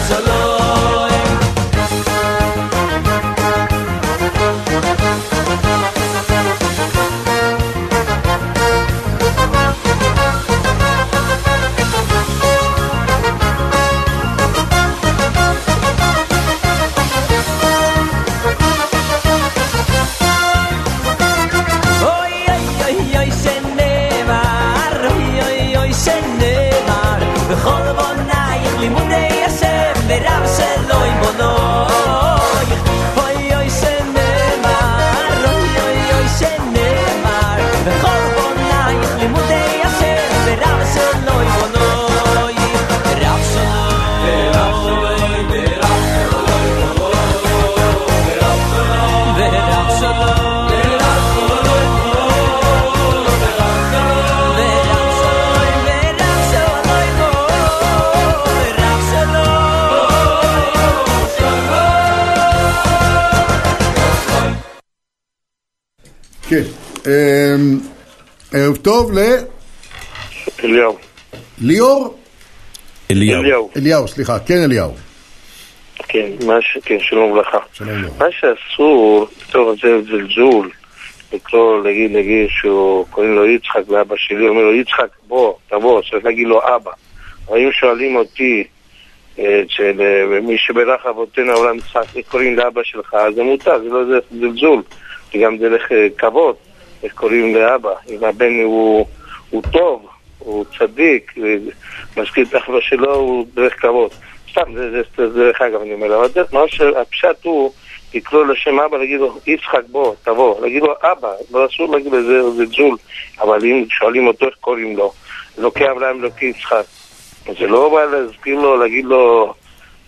ערב טוב ל... אליהו. ליאור? אליהו. אליהו, סליחה, כן אליהו. כן, מה ש... כן, שלום לך. שלום לך. מה שאסור, בתור זה זלזול, לקרוא, להגיד, להגיד שהוא קוראים לו יצחק לאבא שלי, אומר לו יצחק, בוא, תבוא, צריך להגיד לו אבא. אבל אם שואלים אותי, של מי שברך אבותינו העולם יצחק, איך קוראים לאבא שלך, אז זה מותר, זה לא זה זלזול, זה גם דרך כבוד. איך קוראים לאבא, אם הבן הוא, הוא טוב, הוא צדיק, מזכיר את אחלה שלו, הוא דרך כבוד. סתם, זה, זה, זה, זה דרך אגב, אני אומר, אבל מה שהפשט הוא, לקרוא לשם אבא, להגיד לו, יצחק בוא, תבוא, להגיד לו, אבא, לא אסור להגיד לזה, זה ג'ול, אבל אם שואלים אותו איך קוראים לו, לוקח אברהם לוקח יצחק, זה לא בא להזכיר לו, להגיד לו,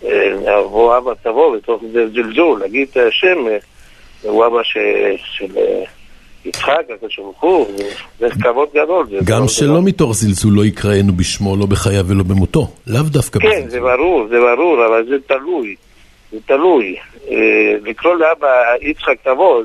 בוא אבא, תבוא, בתוך זה זלזול, להגיד את השם, הוא אבא ש... של... יצחק, הקשבחו, זה כבוד גדול. גם שלא מתוך זלזול לא יקראנו בשמו, לא בחייו ולא במותו. לאו דווקא בזלזול. כן, זה ברור, זה ברור, אבל זה תלוי. זה תלוי. לקרוא לאבא יצחק תבוא,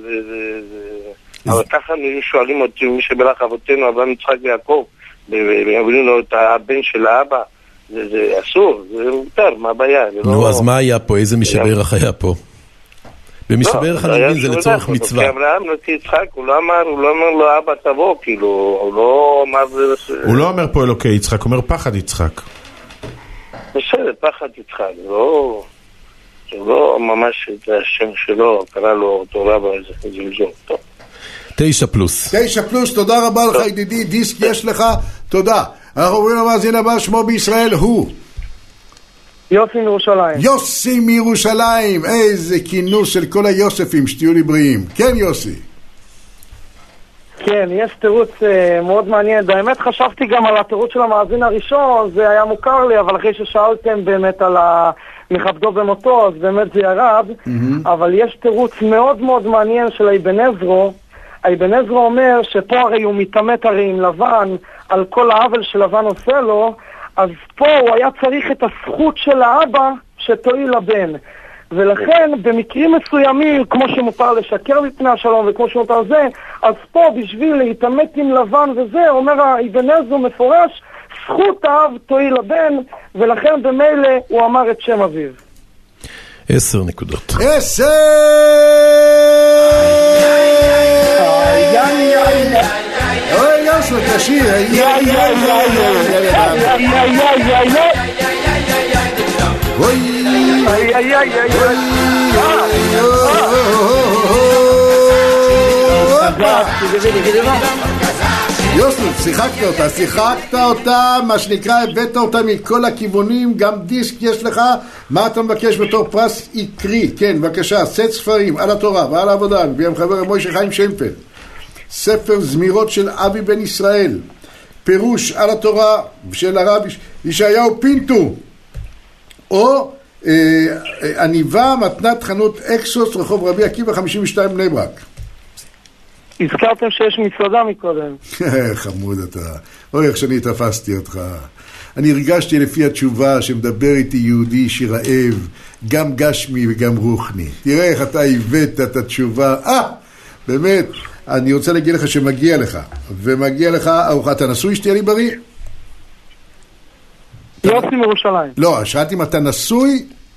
אבל ככה שואלים אותי, מי שברך אבותינו, אברהם יצחק ויעקב, ויבינו לו את הבן של האבא, זה אסור, זה מותר, מה הבעיה? נו, אז מה היה פה? איזה משברך היה פה? במשברך אני מבין, זה לצורך מצווה. כי אברהם נוציא יצחק, הוא לא אמר, הוא לא אומר לו אבא תבוא, כאילו, הוא לא אמר... הוא לא אומר פה אלוקי יצחק, הוא אומר פחד יצחק. בסדר, פחד יצחק, לא... זה לא ממש את השם שלו, קרא לו אותו רבא, זה זלזול, טוב. תשע פלוס. תשע פלוס, תודה רבה לך ידידי, דיסק יש לך, תודה. אנחנו עוברים למאזין הבא, שמו בישראל הוא... יוסי מירושלים. יוסי מירושלים, איזה כינוס של כל היוספים, שתהיו לי בריאים. כן יוסי. כן, יש תירוץ uh, מאוד מעניין. באמת חשבתי גם על התירוץ של המאזין הראשון, זה היה מוכר לי, אבל אחרי ששאלתם באמת על מכבדו במותו, אז באמת זה ירד. Mm-hmm. אבל יש תירוץ מאוד מאוד מעניין של אבן עזרא. אבן עזרא אומר שפה הרי הוא מתעמת הרי עם לבן, על כל העוול שלבן עושה לו, אז פה הוא היה צריך את הזכות של האבא שתועיל לבן. ולכן במקרים מסוימים, כמו שמותר לשקר מפני השלום וכמו שמותר זה, אז פה בשביל להתעמת עם לבן וזה, אומר אבן עזרא מפורש, זכות האב תועיל לבן, ולכן במילא הוא אמר את שם אביו. עשר נקודות. עשר! אוי יוסו, תשיר. יוסו, שיחקת אותה, שיחקת אותה, מה שנקרא, הבאת אותה מכל הכיוונים, גם דיסק יש לך, מה אתה מבקש בתור פרס עיקרי? כן, בבקשה, סט ספרים על התורה ועל העבודה, ביום חבר מוישה חיים שיינפלד, ספר זמירות של אבי בן ישראל, פירוש על התורה של הרב ישעיהו פינטו, או אה, אה, עניבה מתנת חנות אקסוס רחוב רבי עקיבא חמישים ושתיים בני ברק. הזכרתם שיש מצודה מקודם. חמוד אתה. אוי, איך שאני תפסתי אותך. אני הרגשתי לפי התשובה שמדבר איתי יהודי שרעב, גם גשמי וגם רוחני. תראה איך אתה הבאת את התשובה. אה, באמת, אני רוצה להגיד לך שמגיע לך. ומגיע לך ארוחה. אתה נשוי שתהיה לי בריא? יוסי מירושלים. לא, שאלתי אם אתה נשוי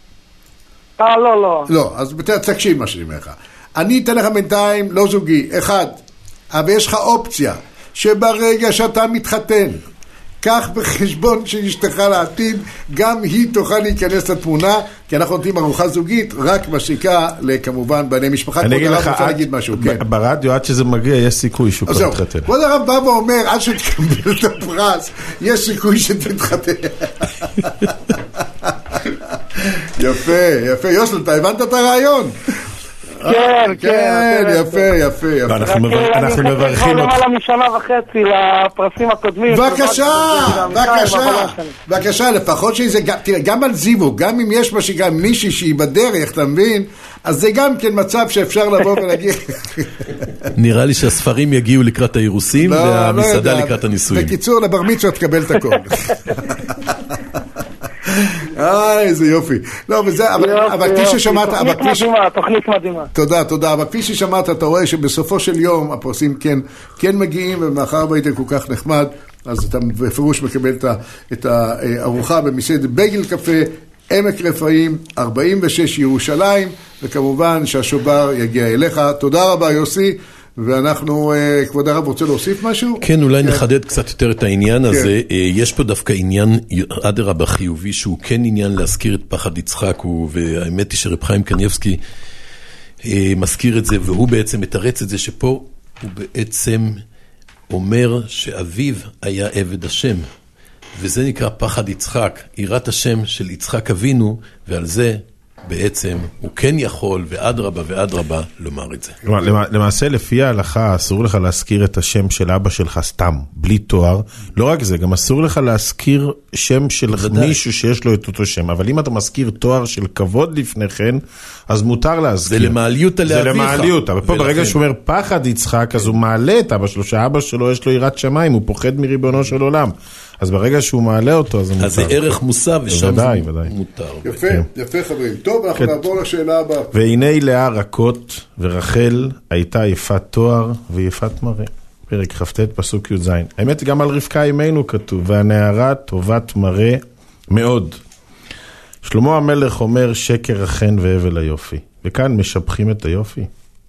אה, לא, לא. לא, אז תקשיב מה שאני אומר לך. אני אתן לך בינתיים לא זוגי, אחד, אבל יש לך אופציה, שברגע שאתה מתחתן, קח בחשבון שאשתך לעתיד, גם היא תוכל להיכנס לתמונה, כי אנחנו נותנים ארוחה זוגית, רק משיקה לכמובן בני משפחה. אני אגיד לך, ברדיו עד שזה מגיע, יש סיכוי שהוא כבר מתחתן. כבוד הרב בא ואומר, עד שתקבל את הפרס, יש סיכוי שתתחתן. יפה, יפה. יוסל, אתה הבנת את הרעיון? כן, כן. יפה, יפה, יפה. אנחנו מברכים אותך. למעלה משנה וחצי לפרסים הקודמים. בבקשה, בבקשה, בבקשה, לפחות שזה, תראה, גם על זיווג, גם אם יש מה שגם מישהי שהיא בדרך, אתה מבין? אז זה גם כן מצב שאפשר לבוא ולהגיד. נראה לי שהספרים יגיעו לקראת האירוסים, והמסעדה לקראת הנישואים. בקיצור, לבר מצווה תקבל את הכל. אה, איזה יופי. לא, וזה, אבל כפי ששמעת, תוכנית מדהימה, תוכנית מדהימה. תודה, תודה, אבל כפי ששמעת, אתה רואה שבסופו של יום הפרסים כן, כן מגיעים, ומאחר והיית כל כך נחמד, אז אתה בפירוש מקבל את הארוחה במסעדת בייגל קפה, עמק רפאים, ארבעים ושש ירושלים, וכמובן שהשובר יגיע אליך. תודה רבה, יוסי. ואנחנו, כבוד הרב, רוצה להוסיף משהו? כן, אולי נחדד קצת יותר את העניין הזה. יש פה דווקא עניין אדרבה חיובי, שהוא כן עניין להזכיר את פחד יצחק, והאמת היא שרב חיים קניבסקי מזכיר את זה, והוא בעצם מתרץ את זה שפה הוא בעצם אומר שאביו היה עבד השם, וזה נקרא פחד יצחק, יראת השם של יצחק אבינו, ועל זה בעצם הוא כן יכול, ואדרבה ואדרבה, לומר את זה. למעשה, לפי ההלכה, אסור לך להזכיר את השם של אבא שלך סתם, בלי תואר. לא רק זה, גם אסור לך להזכיר שם של מישהו שיש לו את אותו שם. אבל אם אתה מזכיר תואר של כבוד לפני כן, אז מותר להזכיר. זה למעליותה לאביך. זה למעליותה. ופה ברגע שהוא אומר פחד יצחק, אז הוא מעלה את אבא שלו, שאבא שלו יש לו יראת שמיים, הוא פוחד מריבונו של עולם. אז ברגע שהוא מעלה אותו, אז זה מותר. אז זה ערך מוסף, ושם זה מותר. יפה, יפה חברים. טוב, אנחנו נעבור לשאלה הבאה. והנה לאה רכות, ורחל הייתה יפת תואר ויפת מראה. פרק כ"ט, פסוק י"ז. האמת, גם על רבקה אימנו כתוב, והנערה טובת מראה מאוד. שלמה המלך אומר שקר החן והבל היופי. וכאן משבחים את היופי.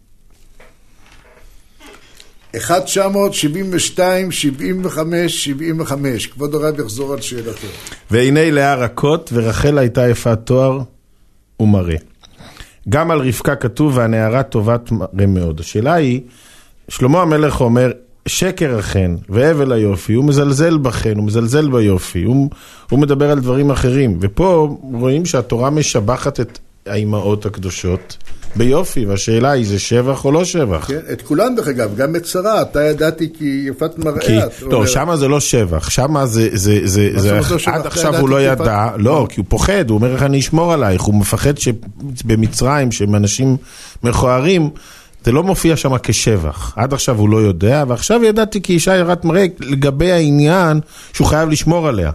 אחת תשע שבעים ושתיים, שבעים וחמש, שבעים וחמש. כבוד הרב יחזור על שאלתו. והנה לאה רכות, ורחל הייתה יפת תואר ומראה. גם על רבקה כתוב, והנערה טובת מראה מאוד. השאלה היא, שלמה המלך אומר, שקר החן והבל היופי, הוא מזלזל בחן, הוא מזלזל ביופי, הוא, הוא מדבר על דברים אחרים. ופה רואים שהתורה משבחת את האימהות הקדושות ביופי, והשאלה היא, זה שבח או לא שבח? כן, את כולן דרך אגב, גם את שרה, אתה ידעתי כי יפת מראה. לא, שמה זה לא שבח, שמה זה, זה, זה, זה, עד עכשיו הוא לא ידע, לא, כי הוא פוחד, הוא אומר איך אני אשמור עלייך, הוא מפחד שבמצרים, שהם אנשים מכוערים, זה לא מופיע שם כשבח, עד עכשיו הוא לא יודע, ועכשיו ידעתי כי אישה יראת מראה לגבי העניין שהוא חייב לשמור עליה.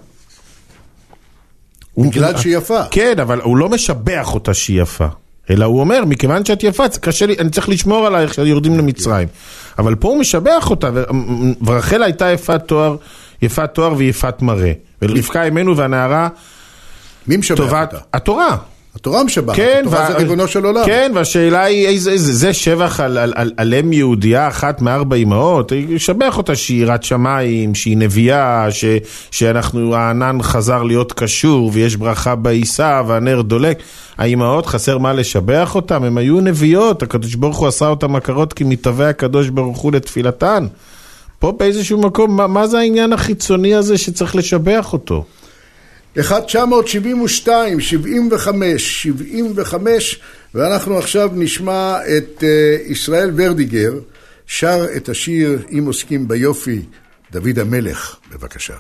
בגלל שהיא יפה. כן, אבל הוא לא משבח אותה שהיא יפה. אלא הוא אומר, מכיוון שאת יפה, קשה לי, אני צריך לשמור עלייך שיורדים למצרים. אבל פה הוא משבח אותה, ורחל הייתה יפת תואר, יפת תואר ויפת מראה. ולרבקה אימנו והנערה, מי משבח אותה? התורה. התורה משבחת, התורה זה ריבונו של עולם. כן, והשאלה היא, איזה, זה שבח על, על, על, על אם יהודייה אחת מארבע אמהות, ישבח אותה שהיא יראת שמיים, שהיא נביאה, ש, שאנחנו, הענן חזר להיות קשור, ויש ברכה בעיסה, והנר דולק. האמהות חסר מה לשבח אותם, הם היו נביאות, הקדוש ברוך הוא עשה אותם מכרות, כי מתהווה הקדוש ברוך הוא לתפילתן. פה באיזשהו מקום, מה, מה זה העניין החיצוני הזה שצריך לשבח אותו? אחת תשע שבעים ושתיים, שבעים וחמש, שבעים וחמש, ואנחנו עכשיו נשמע את uh, ישראל ורדיגר, שר את השיר אם עוסקים ביופי, דוד המלך, בבקשה.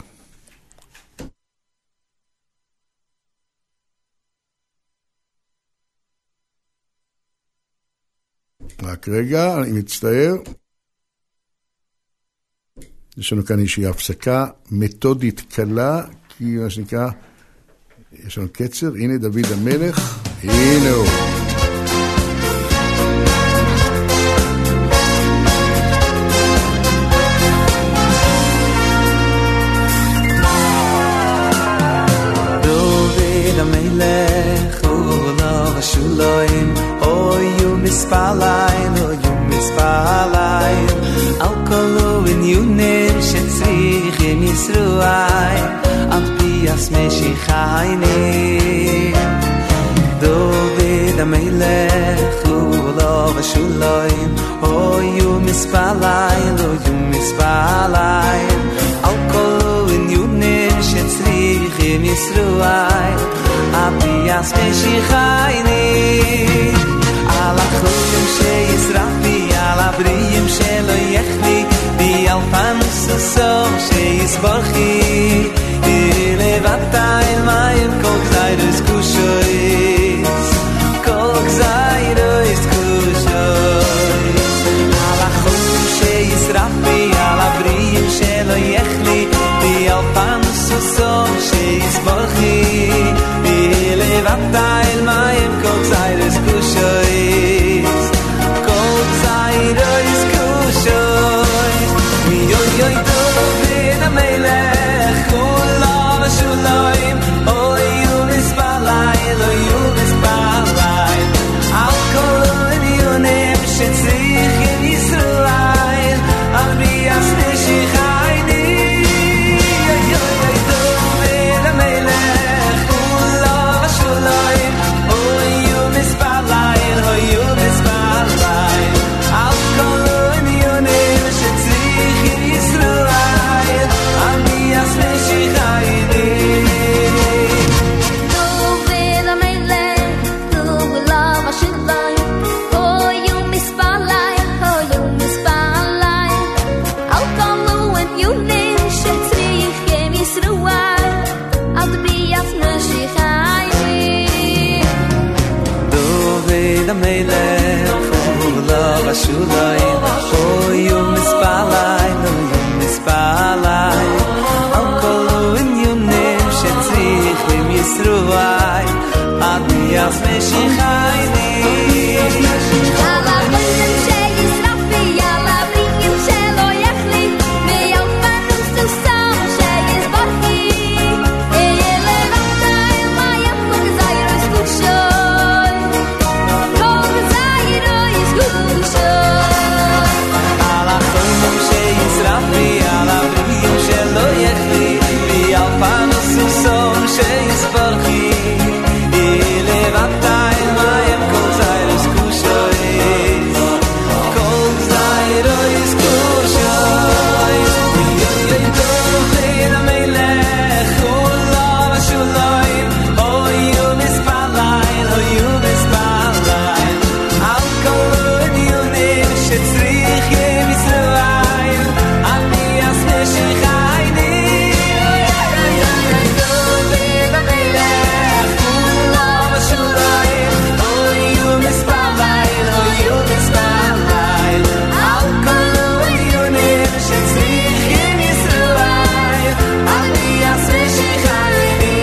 רק רגע, אני מצטער. יש לנו כאן איזושהי הפסקה מתודית קלה, כי מה שנקרא, יש לנו קצר, הנה דוד המלך, הנה הוא. דוד המלך הוא לא רשום חייני דוד המלך ולא ושולוים אויו מספליים אויו מספליים על כל עניונים שצריכים ישרועי אביאס משיחייני על החולים שישרף בי על הבריאים שלא יחלי בי על פנוס הסוף שיסברכי לבטה אל מים כל גזיירוס קושויס כל גזיירוס קושויס על החולים שישרף בי על הבריאים שלא יחלי בי על פנוס הסוף שיסברכי לבטה אל מים כל גזיירוס קושויס כל גזיירוס קושויס מי יוי יוי דוד המלך כולם השוליים אויו מספליים אויו מספליים על כל עניונים שצריכים ישראל על ביאס נשיחייני יוי יוי דוד המלך כולם השוליים אויו מספליים אויו מספליים על כל עניונים שצריכים ישראל על ביאס נשיחייני דוד המלך כולם השוליים אויו מספליים אויו מספליים על כל עניונים שצריכים ישראל על ביאס נשיחייני דוד המלך ולא השוליים אויו מספליים אויו מספליים על כל עניונים שצריכים ישראל עד ביאס משיחייני על החולים שישרף בי על הבריאים שלא יחלי ועל פנוס הסוף שיסברכי לבטה אל מים כל גזיירוס קושויס כל גזיירוס קושויס על החולים שישרף בי על הבריאים שלא יחלי ועל פנוס הסוף שיסברכי לבטה אל מים כל גזיירוס קושויס כל גזיירוס קושויס יוי דוד המלך כולם השוליים אויו מספליים אויו מספליים על כל עניונים שצריכים ישראל על ביאס משיחייני דוד המלך כולם השוליים אויו מספליים אויו מספליים על כל עניונים שצריכים ישראל על ביאס משיחייני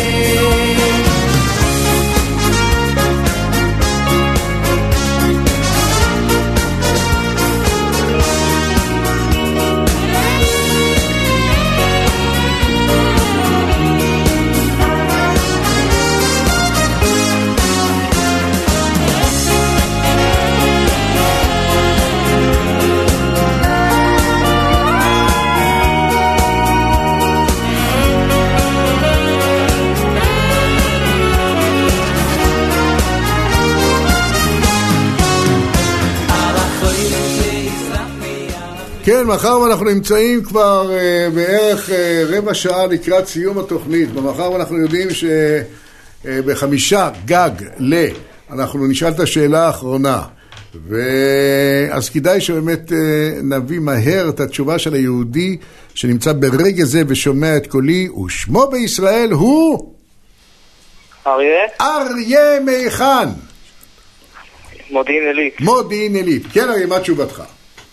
כן, מאחר ואנחנו נמצאים כבר uh, בערך uh, רבע שעה לקראת סיום התוכנית, ומאחר ואנחנו יודעים שבחמישה uh, גג ל, אנחנו נשאל את השאלה האחרונה, ואז כדאי שבאמת uh, נביא מהר את התשובה של היהודי שנמצא ברגע זה ושומע את קולי, ושמו בישראל הוא... אריה? אריה מיכן. מודיעין עילית. מודיעין עילית. כן, אריה, מה תשובתך?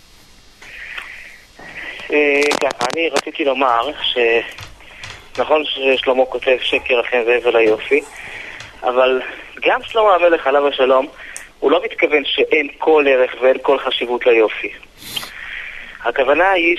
ככה, אני רציתי לומר שנכון ששלמה כותב שקר אחרי זה הבל היופי, אבל גם שלמה המלך עליו השלום הוא לא מתכוון שאין כל ערך ואין כל חשיבות ליופי. הכוונה היא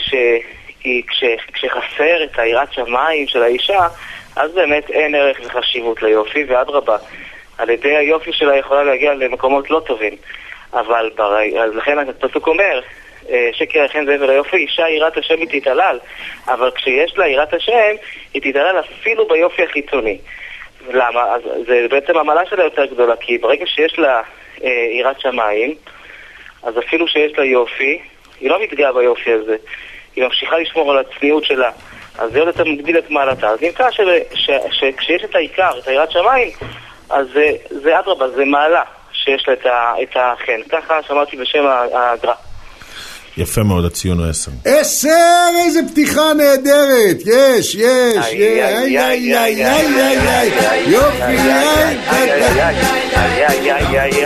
שכשחסר את היראת שמיים של האישה, אז באמת אין ערך וחשיבות ליופי, ואדרבה, על ידי היופי שלה יכולה להגיע למקומות לא טובים. אבל ברי... אז לכן הפסוק אומר שקר יחן זה הבל היופי, אישה יראת השם היא תתעלל, אבל כשיש לה יראת השם, היא תתעלל אפילו ביופי החיצוני. למה? אז זה בעצם המעלה שלה יותר גדולה, כי ברגע שיש לה יראת שמיים, אז אפילו שיש לה יופי, היא לא מתגאה ביופי הזה, היא ממשיכה לשמור על הצניעות שלה, אז זה עוד יותר מגדיל את מעלתה. אז נמצא שכשיש את העיקר, את היראת שמיים, אז זה, זה אדרבה, זה מעלה שיש לה את החן. ככה שמעתי בשם הגר"א. יפה מאוד, הציון הוא עשר. עשר, איזה פתיחה נהדרת. יש, יש, יש. איי, איי, איי, איי, איי, איי. יופי, איי, איי, איי, איי,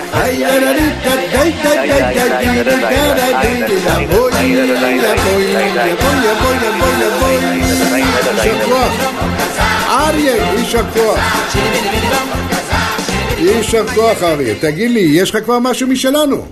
איי, אריה, איש הכוח. איש הכוח, אריה. תגיד לי, יש לך כבר משהו משלנו?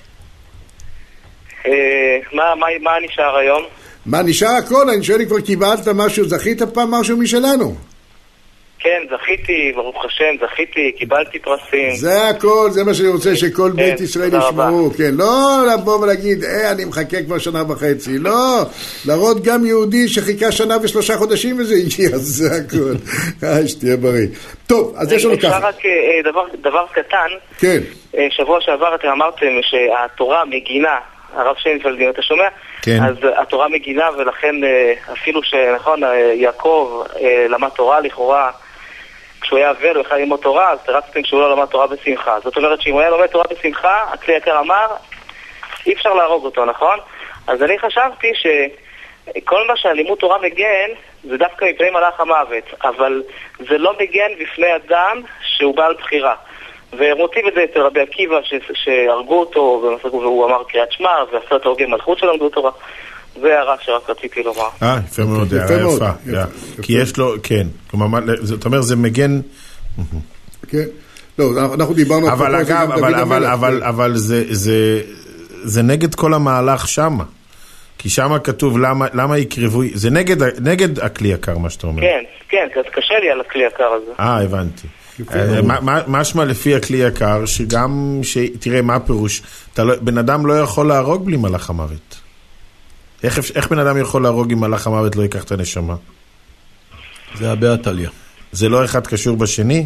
מה נשאר היום? מה נשאר הכל? אני שואל, כבר קיבלת משהו, זכית פעם משהו משלנו? כן, זכיתי, ברוך השם, זכיתי, קיבלתי פרסים. זה הכל, זה מה שאני רוצה שכל בית ישראל ישמעו. כן, לא לבוא ולהגיד, אה, אני מחכה כבר שנה וחצי. לא, להראות גם יהודי שחיכה שנה ושלושה חודשים וזה הגיע, זה הכל. אה, שתהיה בריא. טוב, אז יש לנו ככה. אפשר רק דבר קטן. כן. שבוע שעבר אתם אמרתם שהתורה מגינה, הרב שיינפלד, אתה שומע? כן. אז התורה מגינה, ולכן אפילו שנכון, יעקב למד תורה לכאורה, כשהוא היה עבר וכלל ללמוד תורה, אז תרצתם שהוא לא למד תורה בשמחה. זאת אומרת שאם הוא היה לומד תורה בשמחה, הכלי יקר אמר, אי אפשר להרוג אותו, נכון? אז אני חשבתי שכל מה שהלימוד תורה מגן, זה דווקא מפני מלאך המוות, אבל זה לא מגן בפני אדם שהוא בעל בחירה. ומוצאים את זה אצל רבי עקיבא שהרגו אותו והוא אמר קריאת שמע ועשרת הורגי מלכות שלמדו תורה. זה הרע שרק רציתי לומר. אה, יפה מאוד, הערה יפה. כי יש לו, כן, זאת אומרת זה מגן. כן, לא, אנחנו דיברנו אבל אגב, אבל זה נגד כל המהלך שמה, כי שמה כתוב למה יקרבו, זה נגד הכלי יקר מה שאתה אומר. כן, כן, קשה לי על הכלי יקר הזה. אה, הבנתי. משמע לפי הכלי יקר שגם, תראה מה הפירוש, בן אדם לא יכול להרוג בלי מלאך המוות. איך בן אדם יכול להרוג אם מלאך המוות לא ייקח את הנשמה? זה הבא תליה. זה לא אחד קשור בשני?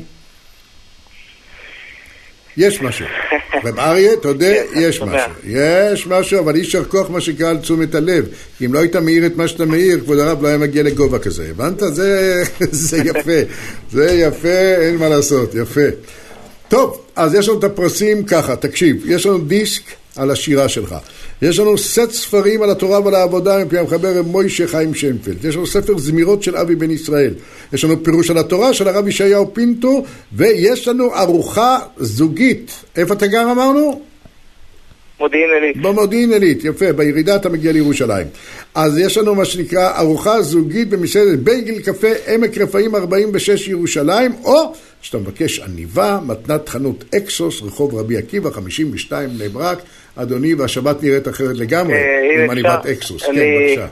יש משהו. רב אריה, אתה יודע, יש משהו. יש משהו, אבל אי אפשר כוח מה שקרה על תשומת הלב. אם לא היית מאיר את מה שאתה מאיר, כבוד הרב לא היה מגיע לגובה כזה. הבנת? זה יפה. זה יפה, אין מה לעשות. יפה. טוב, אז יש לנו את הפרסים ככה, תקשיב. יש לנו דיסק על השירה שלך. יש לנו סט ספרים על התורה ועל העבודה מפי המחבר רב מוישה חיים שיינפלד. יש לנו ספר זמירות של אבי בן ישראל. יש לנו פירוש על התורה של הרב ישעיהו פינטו, ויש לנו ארוחה זוגית. איפה אתה גר אמרנו? מודיעין עילית. במודיעין עילית, יפה, בירידה אתה מגיע לירושלים. אז יש לנו מה שנקרא ארוחה זוגית במסעדת בייגל קפה עמק רפאים ארבעים ושש ירושלים, או שאתה מבקש עניבה, מתנת חנות אקסוס, רחוב רבי עקיבא חמישים ושתיים בני ברק, אדוני, והשבת נראית אחרת לגמרי, עם עניבת אקסוס. כן, בבקשה.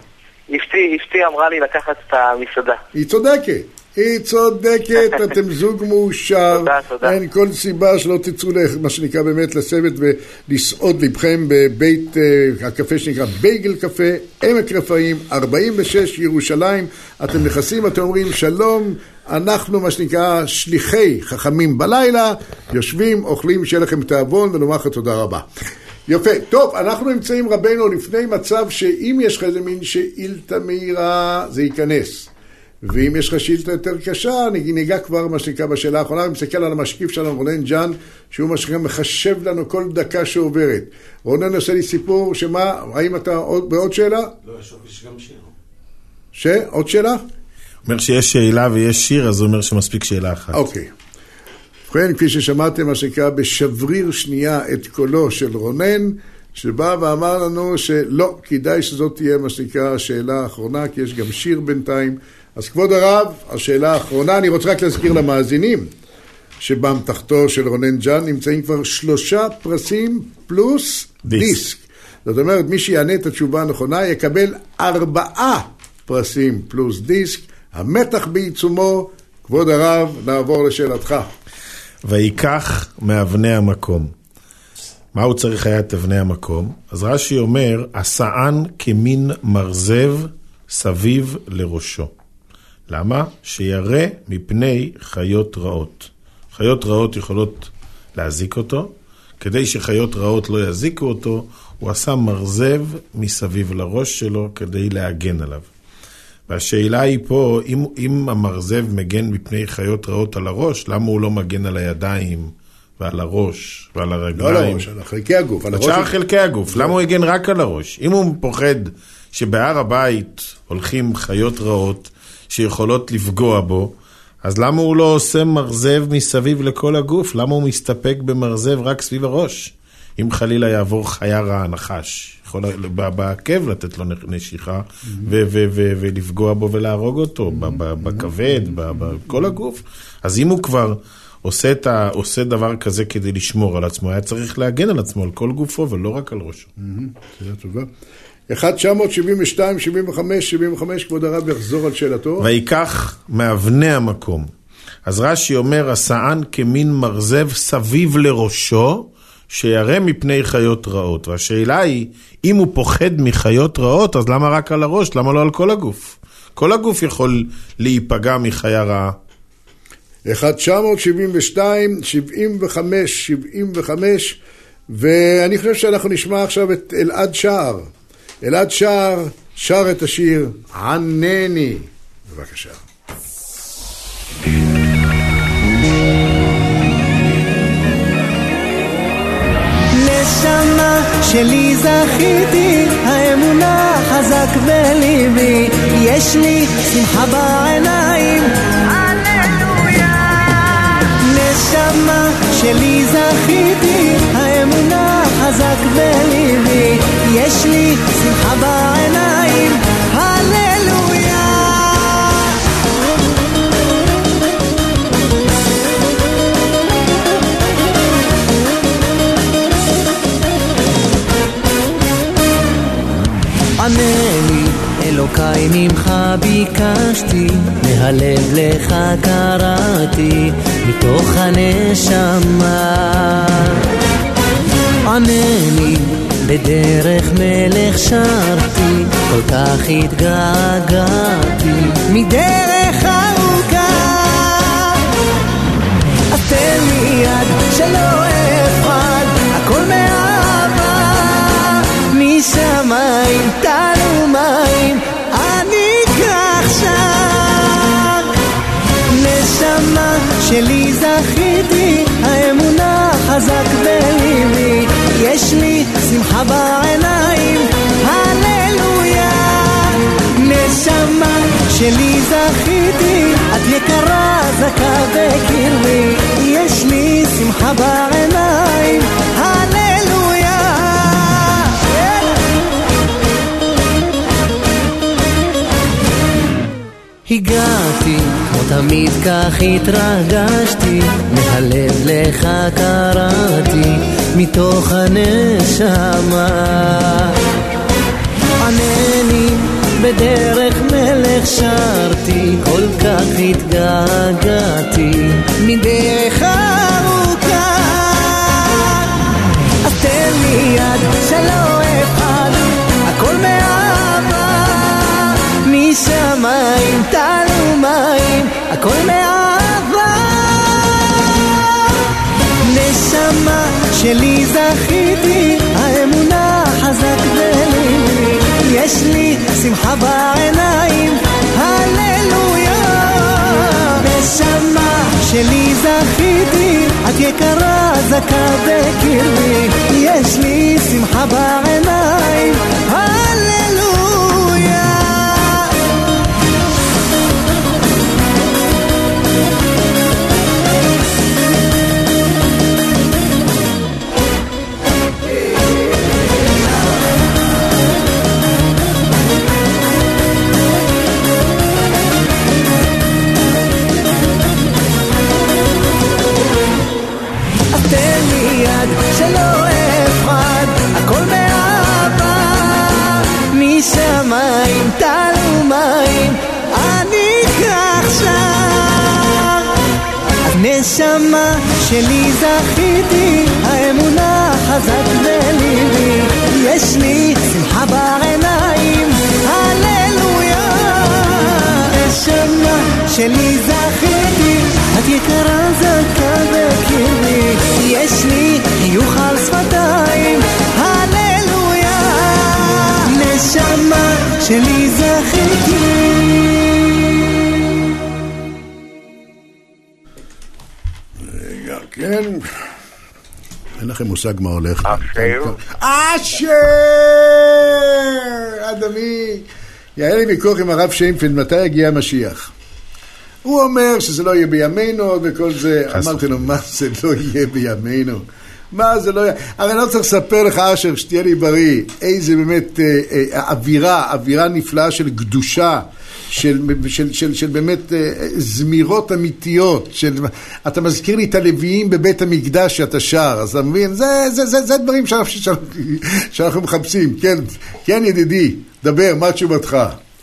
אשתי אמרה לי לקחת את המסעדה. היא צודקת. היא צודקת, אתם זוג מאושר, תודה, תודה. אין כל סיבה שלא תצאו מה שנקרא באמת לשבת ולסעוד לבכם בבית uh, הקפה שנקרא בייגל קפה, עמק רפאים, ארבעים ושש ירושלים. אתם נכנסים, אתם אומרים שלום, אנחנו מה שנקרא שליחי חכמים בלילה, יושבים, אוכלים, שיהיה לכם תאבון ונאמר לך תודה רבה. יפה, טוב, אנחנו נמצאים רבנו לפני מצב שאם יש לך איזה מין שאילתה מהירה, זה ייכנס. ואם יש לך שאילתה יותר קשה, ניגע כבר מה שנקרא בשאלה האחרונה, ומסתכל על המשקיף שלנו, רונן ג'אן, שהוא מה שנקרא מחשב לנו כל דקה שעוברת. רונן עושה לי סיפור, שמה, האם אתה עוד, בעוד שאלה? לא, יש גם שיר. ש? עוד שאלה? אומר שיש שאלה ויש שיר, אז הוא אומר שמספיק שאלה אחת. אוקיי. ובכן, כפי ששמעתם מה שנקרא בשבריר שנייה את קולו של רונן, שבא ואמר לנו שלא, כדאי שזאת תהיה מה שנקרא השאלה האחרונה, כי יש גם שיר בינתיים. אז כבוד הרב, השאלה האחרונה, אני רוצה רק להזכיר למאזינים, שבאמתחתו של רונן ג'אן נמצאים כבר שלושה פרסים פלוס דיסק. דיסק. זאת אומרת, מי שיענה את התשובה הנכונה יקבל ארבעה פרסים פלוס דיסק. המתח בעיצומו, כבוד הרב, נעבור לשאלתך. ויקח מאבני המקום. מה הוא צריך היה תבני המקום? אז רש"י אומר, עשאן כמין מרזב סביב לראשו. למה? שירא מפני חיות רעות. חיות רעות יכולות להזיק אותו, כדי שחיות רעות לא יזיקו אותו, הוא עשה מרזב מסביב לראש שלו כדי להגן עליו. והשאלה היא פה, אם, אם המרזב מגן מפני חיות רעות על הראש, למה הוא לא מגן על הידיים ועל הראש ועל הרגליים? לא על הראש, על חלקי הגוף. על שאר חלקי הגוף. למה הוא יגן רק על הראש? אם הוא פוחד שבהר הבית הולכים חיות רעות שיכולות לפגוע בו, אז למה הוא לא עושה מרזב מסביב לכל הגוף? למה הוא מסתפק במרזב רק סביב הראש? אם חלילה יעבור חיה רע נחש, יכול בעקב לתת לו נשיכה ולפגוע בו ולהרוג אותו, בכבד, בכל הגוף. אז אם הוא כבר עושה דבר כזה כדי לשמור על עצמו, היה צריך להגן על עצמו, על כל גופו ולא רק על ראשו. שאלה טובה. אחת תשע שבעים ושתיים, שבעים וחמש, שבעים וחמש, כבוד הרב יחזור על שאלתו. ויקח מאבני המקום. אז רש"י אומר, עשאן כמין מרזב סביב לראשו, שירא מפני חיות רעות. והשאלה היא, אם הוא פוחד מחיות רעות, אז למה רק על הראש? למה לא על כל הגוף? כל הגוף יכול להיפגע מחיה רעה. אחת תשע שבעים ושתיים, שבעים וחמש, שבעים וחמש, ואני חושב שאנחנו נשמע עכשיו את אלעד שער. אלעד שער שר את השיר ענני. בבקשה. נשמה שלי זכיתי, האמונה חזק בליבי, יש לי שמחה בעיניים, הללויה. נשמה שלי זכיתי, האמונה חזק בליבי, יש לי שמחה בעיניים, הללויה. ענני אלוקיי ממך ביקשתי, מהלב לך קראתי, מתוך הנשמה. ענני בדרך מלך שרתי, כל כך התגעגעתי, מדרך ארוכה. אז תן לי יד שלא אפחד, הכל מאהבה, משמיים תנו מים, אני כך שם. נשמה שלי זכיתי, האמונה חזק בליבי, יש לי שמחה בעיניים, הללויה. נשמה שלי זכיתי, את יקרה זכה בקרבי, יש לי שמחה בעיניים, הללויה. הגעתי, כמו תמיד כך התרגשתי, מהלב לך קראתי, מתוך הנשמה. ענני בדרך מלך שרתי, כל כך התגעגעתי, מדרך ארוכה. אז תן לי יד שלא אפחד, הכל מאהבה, משמיים תנו מים, הכל מאהבה. נשמה שלי זכיתי, האמונה חזק בליבי, יש לי שמחה בעיניים, הללויה. נשמה שלי זכיתי, את יקרה זכה בקרבי, יש לי שמחה בעיניים, הללויה. שלא אפחד, הכל מאהבה, נשמה שלי זכיתי, האמונה חזק בליבי, יש לי שמחה בעיניים, הללויה. נשמה שלי זכיתי, את יקרה זכה בקרבי, יש לי חיוך על שפתיים, הללויה. נשמה שלי זכיתי. רגע, כן. אין לכם מושג מה הולך. אשר? אשר! אדמי. היה לי ויכוח עם הרב שיינפלד, מתי יגיע המשיח? הוא אומר שזה לא יהיה בימינו וכל זה. אמרתי לו, מה זה לא יהיה בימינו? מה זה לא יהיה? הרי אני לא צריך לספר לך, אשר, שתהיה לי בריא. איזה באמת אה, אה, אווירה, אווירה נפלאה של קדושה, של, של, של, של באמת אה, זמירות אמיתיות. של, אתה מזכיר לי את הלוויים בבית המקדש שאתה שר, אז אתה מבין? זה, זה, זה, זה דברים שאנחנו, שאנחנו, שאנחנו מחפשים. כן, כן ידידי, דבר, מה תשובתך?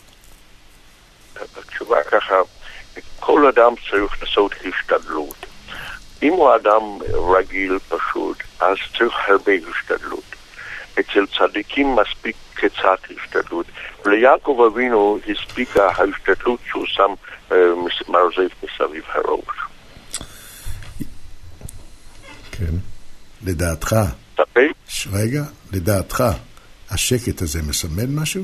התשובה ככה, כל אדם צריך לעשות השתדלות. אם הוא אדם רגיל פשוט, אז צריך הרבה השתדלות. אצל צדיקים מספיק קצת השתדלות. וליעקב אבינו הספיקה ההשתדלות שהוא שם uh, מרזב מסביב הראש. כן. לדעתך, ש... רגע, לדעתך, השקט הזה מסמל משהו?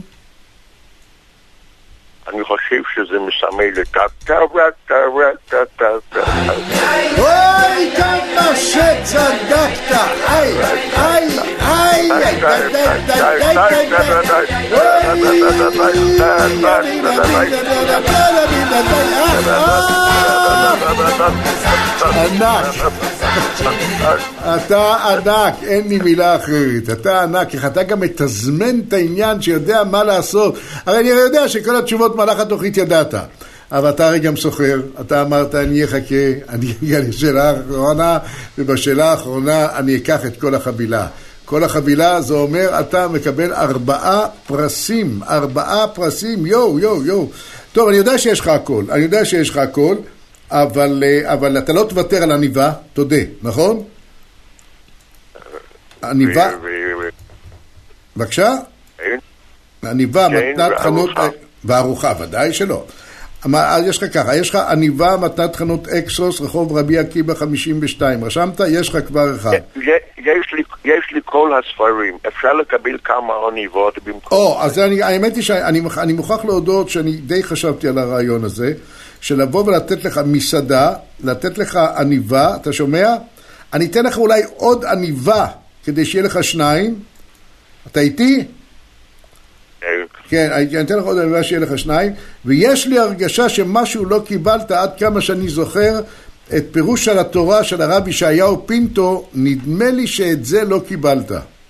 אני חושב שזה מסמל את טה-טה-טה-טה-טה-טה. אוי, כמה שצדקת! איי, איי, איי, איי, ענק. אתה ענק, אין לי מילה אחרת. אתה ענק, איך אתה גם מתזמן את העניין שיודע מה לעשות. הרי אני יודע שכל התשובות מהלך התוכנית ידעת, אבל אתה הרי גם סוחר. אתה אמרת אני אחכה, אני אגיע לשאלה האחרונה, ובשאלה האחרונה אני אקח את כל החבילה. כל החבילה זה אומר אתה מקבל ארבעה פרסים, ארבעה פרסים, יו יו יו. טוב, אני יודע שיש לך הכל, אני יודע שיש לך הכל, אבל, אבל אתה לא תוותר על עניבה, תודה, נכון? עניבה, בבקשה? עניבה, מתנת חנות, וארוחה, ודאי שלא. אז יש לך ככה, יש לך עניבה, מתנת חנות אקסוס, רחוב רבי עקיבא חמישים ושתיים, רשמת? יש לך כבר אחד. יש לי, יש לי כל הספרים, אפשר לקבל כמה עניבות במקום. או, אז אני, האמת היא שאני אני מוכרח להודות שאני די חשבתי על הרעיון הזה, שלבוא ולתת לך מסעדה, לתת לך עניבה, אתה שומע? אני אתן לך אולי עוד עניבה, כדי שיהיה לך שניים. אתה איתי? כן, אני אתן לך עוד עניבה שיהיה לך שניים, ויש לי הרגשה שמשהו לא קיבלת עד כמה שאני זוכר, את פירוש על התורה של הרב ישעיהו פינטו, נדמה לי שאת זה לא קיבלת.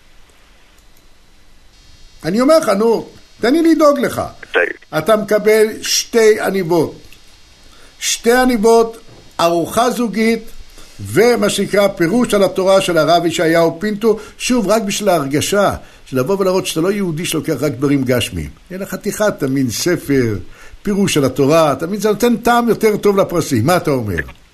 אני אומר לך, נו, תן לי לדאוג לך. אתה מקבל שתי עניבות. שתי עניבות, ארוחה זוגית, ומה שנקרא פירוש על התורה של הרב ישעיהו פינטו, שוב, רק בשביל ההרגשה, של לבוא ולראות שאתה לא יהודי שלוקח רק דברים גשמיים. יהיה לך חתיכה, תמין ספר, פירוש על התורה, תמין, זה נותן טעם יותר טוב לפרסים. מה אתה אומר?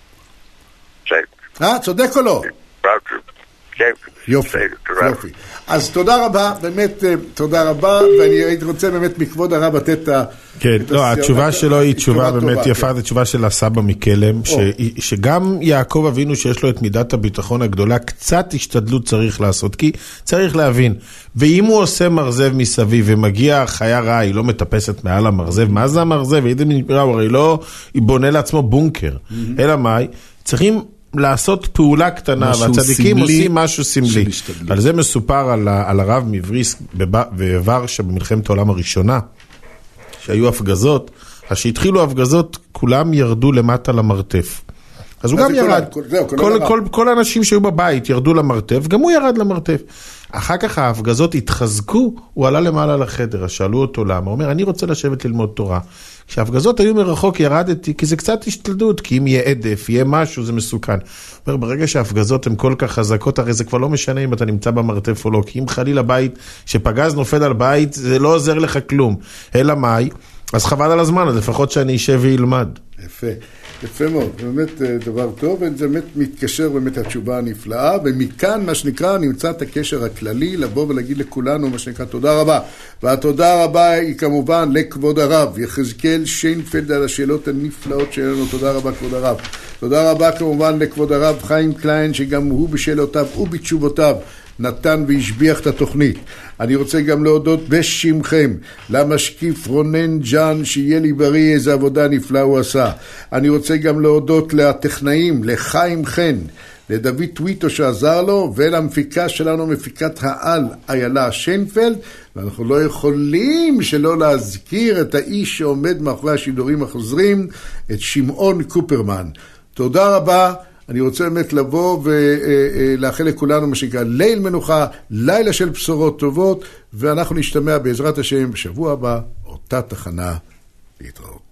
אה, צודק או לא? יופי, יופי. אז תודה רבה, באמת תודה רבה, ואני הייתי רוצה באמת מכבוד הרב לתת את ה... כן, לא, התשובה שלו היא תשובה באמת יפה, זו תשובה של הסבא מקלם, שגם יעקב אבינו שיש לו את מידת הביטחון הגדולה, קצת השתדלות צריך לעשות, כי צריך להבין, ואם הוא עושה מרזב מסביב ומגיע חיה רעה, היא לא מטפסת מעל המרזב, מה זה המרזב? הוא הרי לא בונה לעצמו בונקר, אלא מה? צריכים לעשות פעולה קטנה, והצדיקים עושים משהו סמלי. על זה מסופר על, על הרב מבריסק בוורשה במלחמת העולם הראשונה, שהיו הפגזות, אז שהתחילו הפגזות, כולם ירדו למטה למרתף. אז הוא גם ירד. כל, כל, כל, כל, כל האנשים שהיו בבית ירדו למרתף, גם הוא ירד למרתף. אחר כך ההפגזות התחזקו, הוא עלה למעלה לחדר, אז שאלו אותו למה. הוא אומר, אני רוצה לשבת ללמוד תורה. כשההפגזות היו מרחוק ירדתי, כי זה קצת השתלדות, כי אם יהיה עדף, יהיה משהו, זה מסוכן. אומר, ברגע שההפגזות הן כל כך חזקות, הרי זה כבר לא משנה אם אתה נמצא במרתף או לא, כי אם חלילה בית, שפגז נופל על בית, זה לא עוזר לך כלום. אלא מאי? אז חבל על הזמן, אז לפחות שאני אשב וילמד. יפה. יפה מאוד, באמת דבר טוב, וזה באמת מתקשר באמת התשובה הנפלאה, ומכאן מה שנקרא נמצא את הקשר הכללי, לבוא ולהגיד לכולנו מה שנקרא תודה רבה. והתודה רבה היא כמובן לכבוד הרב, יחזקאל שיינפלד על השאלות הנפלאות שלנו, תודה רבה כבוד הרב. תודה רבה כמובן לכבוד הרב חיים קליין, שגם הוא בשאלותיו ובתשובותיו נתן והשביח את התוכנית. אני רוצה גם להודות בשמכם למשקיף רונן ג'אן, שיהיה לי בריא, איזה עבודה נפלאה הוא עשה. אני רוצה גם להודות לטכנאים, לחיים חן, לדוד טוויטו שעזר לו, ולמפיקה שלנו, מפיקת העל איילה שיינפלד. ואנחנו לא יכולים שלא להזכיר את האיש שעומד מאחורי השידורים החוזרים, את שמעון קופרמן. תודה רבה. אני רוצה באמת לבוא ולאחל לכולנו מה שנקרא ליל מנוחה, לילה של בשורות טובות, ואנחנו נשתמע בעזרת השם בשבוע הבא, אותה תחנה, להתראות.